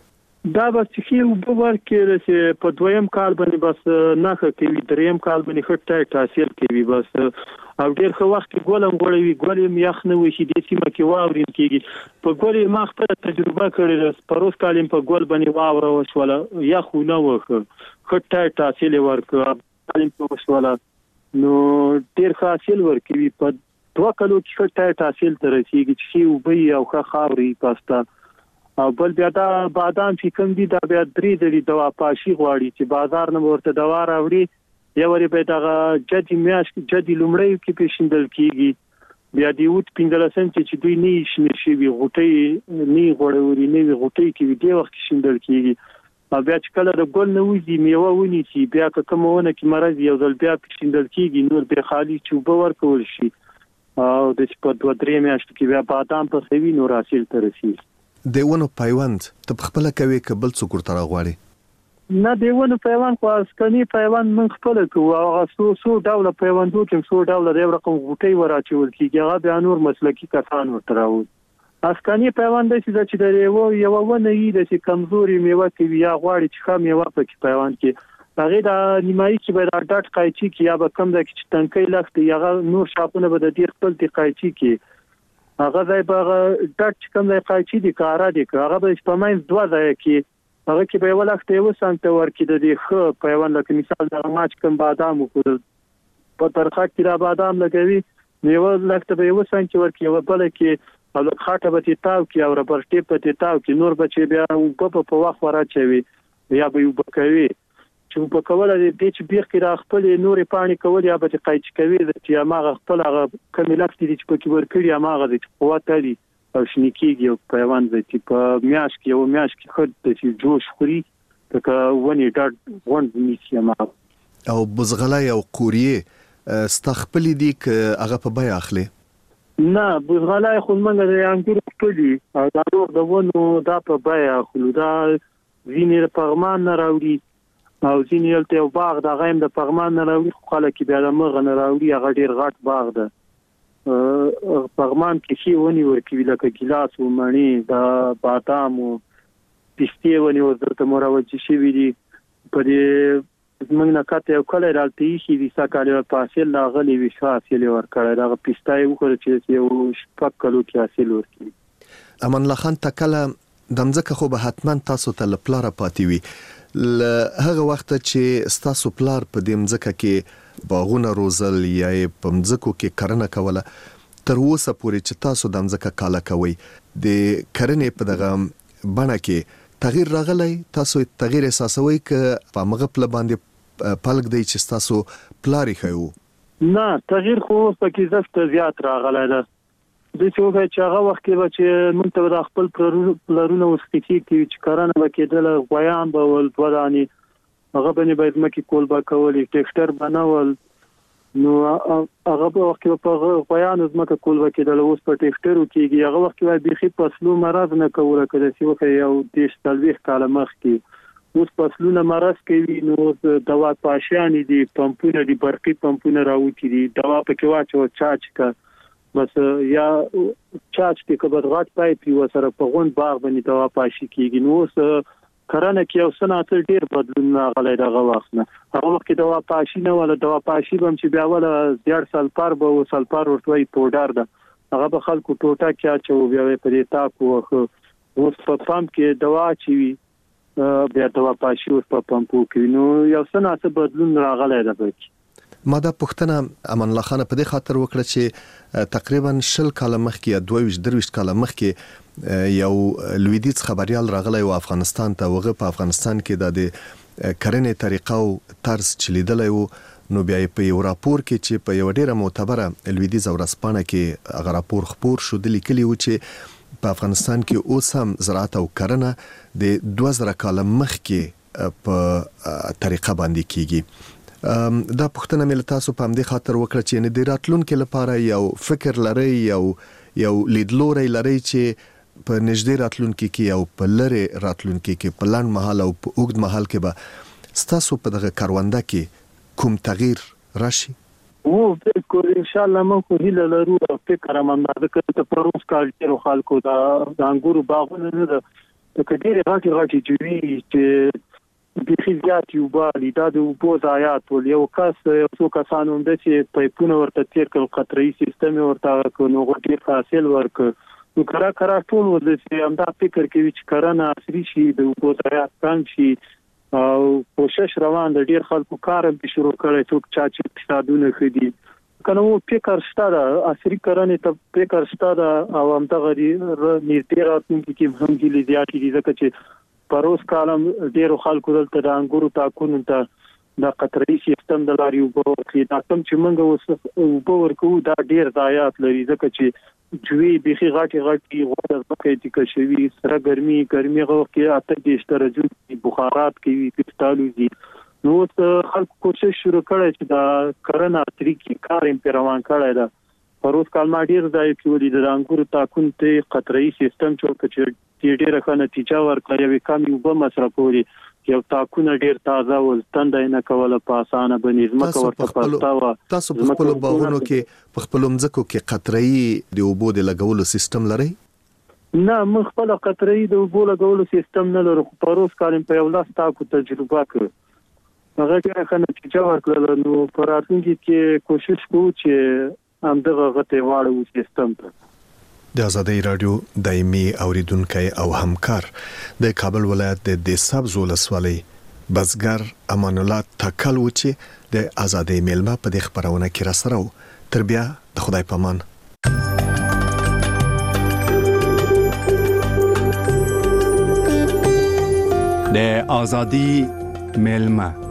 دا به چې اوبه ورکړي چې په دویم کال باندې بس نخه کوي، دریم کال باندې ښه ټایټ حاصل کوي بس، او ډېر ښه وخت کې ګل هم غوړوي، ګل هم یخ نه وي چې دې سیمه کې واورین کېږي. په ګل ما خپله تجربه کړې ده، پروس کال یې په ګل باندې واوره وشوله، یخ نه و، ښه ټایټ حاصل یې ورکړ، کال یې وشوله نو ډېر ښه حاصل ورکوي. په 2 کالو کې ښه ټایټ حاصل ته رسېږي چې اوبه یې او ښه خاورې پاسته. او بل بیا دا بادام چې کوم دي دا بیا 3 ځلې دوا پاشي غواړي چې بازار نه ورته دوا راوړي، یو وری به دغه جدي میاشت جدي لومړی کې پیښیندل کیږي، بیا دی وټ 15 چې دوی نه شي شي غوټي نه غوړوري نه غوټي کې دی وخت شیندل کیږي. او بیا چې کله د ګل نه وځي میوه ونی چې بیا کومونه کې مرز یو ځل بیا پیښیندل کیږي، نور به خالی چوبه ورکول شي او د په 2-3 میاشتو کې بیا بادام په سوي نور حاصل ته رسیږي. دیونو پیوند ته خپل کوي کبل څوک تر غواړي؟ نه دیونو پیوند خو اسکنی پیوند من خپل کوو، هغه څو ډول پیوندو کې څو ډول د رقم غوټي وراچول کیږي، هغه بیا نور مسلکی کسان ورته راوړي. اسکنی پیوند چې د یو ونه یې د کمزوري میوه کوي یا غواړي چې ښه میوه پکې پیوند کې هغه د نیمایي چې به د ډاټ قایچی کې یا به کم د چې تنکي لخت هغه نور شاپونه به د ډیر خپل د قایچی کې هغه ځای به ډاټ کم د قایچی د کارا دي هغه به په ماین 2 ځای کې هغه کې به ولخت یو سنت ورکې د دې خ پیوند لکه مثال د ماچ کم بادام کو په ترخه کې را بادام لګوي میوه لکه به یو سنت ورکې یو بل کې او خاطه به تاو کې او ربر ټیپ په تاو کې نور بچي بیا په وخت وراچوي یا به یو بکوي چې په کوله د دې چې بیخ کې را خپل نورې پانی کول یا به قایچ کوي چې ماغه خپل هغه کمیلات دي چې پکې ورکړي ماغه د قوت لري او شنیکيږي او پیوند دي چې په میاش کې او میاش کې خود د چې جوش خوري تک ونی ډاټ وند نیسی ما او بزغلای او قوریه استخپل دي ک هغه په بیا اخلي. نه بزغلای خو منګه د انګور خپلي او دا نور د ونو دا په بیا اخلو، دا ویني پرمان نه راوړي او ځینې ته یو باغ د غیم د پغمان نه راوړي، خلک بیا د مغه نه راوړي، هغه ډیر غټ باغ ده. پغمان کې شی ونی ورکوي لکه ګلاس او مڼې د بادام او پسته ونی ورته مروج شي وي دي په دې موږ نه کاته یو کله راځي چې د ساکاله په حاصل لا غلي وي حاصل ورکړی دا پسته یو کړ چې یو شپږ کلو کې حاصل ورکړي. امان الله خان تکله دمځکه خو به حتما تاسو ته لپاره پاتې وي هغه وخت چې ستاسو پلار په دې مځکه کې باغونه روزل یا په مځکو کې کرنه کوله تر اوسه پورې چې تاسو د مځکه کاله کوي د کرنې په دغه بڼه کې تغییر راغلی، تاسو تغییر احساسوي ک په مغفل باندې پلک دی چې تاسو پلاری خو؟ نه تغییر خو پکې زفت زیات راغلی ده. د چې هغه وخت کې چې موږ ته د خپل پلرونو وسختی کې چې کرانه وکیدل غویان به ول ودانی هغه باندې باید مکه کول با کول ټیکټر بنول نو هغه په وخت کې په غویان زمکه کول وکیدل اوس په ټیکټرو کېږي، هغه وخت کې بيخي فصلو مرض نه کوله کله چې وخت یو دیش تلويخ کاله مخ کې اوس فصلونه مرض کوي نو دوا پاشانی دي پمپونه دي برقي پمپونه راوتی دي دوا پکې واچو چاچ کا بس یا چاچ کې کبر غټ پای پی وسره په غون باغ باندې دوا پاشي کیږي نو کرنه کې یو سنت ډیر بدلون راغلی دغه وخت نه. هغه وخت کې دوا پاشي نه ولا دوا پاشي بم چې بیا ولا زیړ سلفر به او سلفر ورتوي پودر ده هغه به خلکو ټوټه کې اچو بیا په دې تاکو اوس په پمپ کې دوا چوي بیا دوا پاشي اوس په پمپو کې نو یو سنت بدلون راغلی ده پکې. ما دا پښتنه امان الله خان په دې خاطر وکړه چې تقریبا 20 کال مخکې یا 22 کال مخکې یو لویدیز خبريال راغلی او افغانستان ته وغه په افغانستان کې د کرنې طریقه او طرز چلیدلی وو نو بیا په یو راپور کې چې په یو ډیره معتبره لویدیز ورسپانه کې هغه راپور خبر شو د لیکلي و چې په افغانستان کې اوس هم زراعت او کرنه د 2000 کال مخکې په طریقه باندې کیږي. دا پښتنه مل تاسو په همدې خاطر وکړه چې نه د راتلونکو لپاره یو فکر لري یو لیدلوري لري چې په نږدې راتلونکو کې او په لری راتلونکو کې په لاند محل او په اوږد محل کې به ستاسو په دغه کارونده کې کوم تغییر راشي؟ او بالکل ان شاء الله مو کو هیله لرو او فکر هم د کته پروس کال ډیرو خلکو د انګورو باغونه نه د کډېر غاټي جوړي چې بيخي زیات یو بالي دا د اوبو ضایعات ول یو کس څو کسانو هم چې پایپونه ورته تیر کړ قطري سیستم ورته کو نو غټي حاصل ورک نو کرا ټول ول چې همدا فکر کوي چې کرنه عصري شي د اوبو ضایعات کم شي او کوشش روان د ډیر خلکو کار به شروع کړي څوک چې اقتصادونه خدي کنه وو فکر شته عصري کرنه ته فکر شته او هم دغه نیټه راتلونکي کې هم دي زیات دي ځکه چې پروس کالم ډیرو خلکو دلته د انګورو تاکون ته د قطري سیستم د لاري وبو کې دا کوم چې موږ وبو ورکو دا ډیر ضایعات لري ځکه چې جوی بيخي غاټي غوډه ځکه چې کشوي سره ګرمي غو کې اته د درجه بخارات کوي کټالوزي نو خلک کوشش شروع کړي چې دا کرنه طریقې کار امپیروان کړي دا پروس کال ما ډیر ځای کې ولې د انګورو تاکون ته قطري سیستم چې ډیره ښه نتیجه ورکړي وي کم یو به مصرفوري یو تاکونه ډیر تازه ول تند نه کوله په اسانه بنې زمکه ورته پاتاوه تاسو په خپل باغونو کې په خپل مځکو کې قطري د اوبو د لګولو سیستم لري نه مخ خپل قطري د اوبو لګولو سیستم نه لرو پروس کالم په یو لاس تاکو تجربه کړ هغه کې ښه نتیجه ورکړل نو پر راتلونکي کې کوشش کوو چې همدغه غته واړو سیستم ته د آزادۍ رادیو دایمي اوریدونکو او همکار د کابل ولایت د سبز ولسوالۍ بزګر امان الله تکل و چې د آزادۍ میلمه په دې خبرونه کې را سره و تر بیا د خدای پامان د آزادۍ میلمه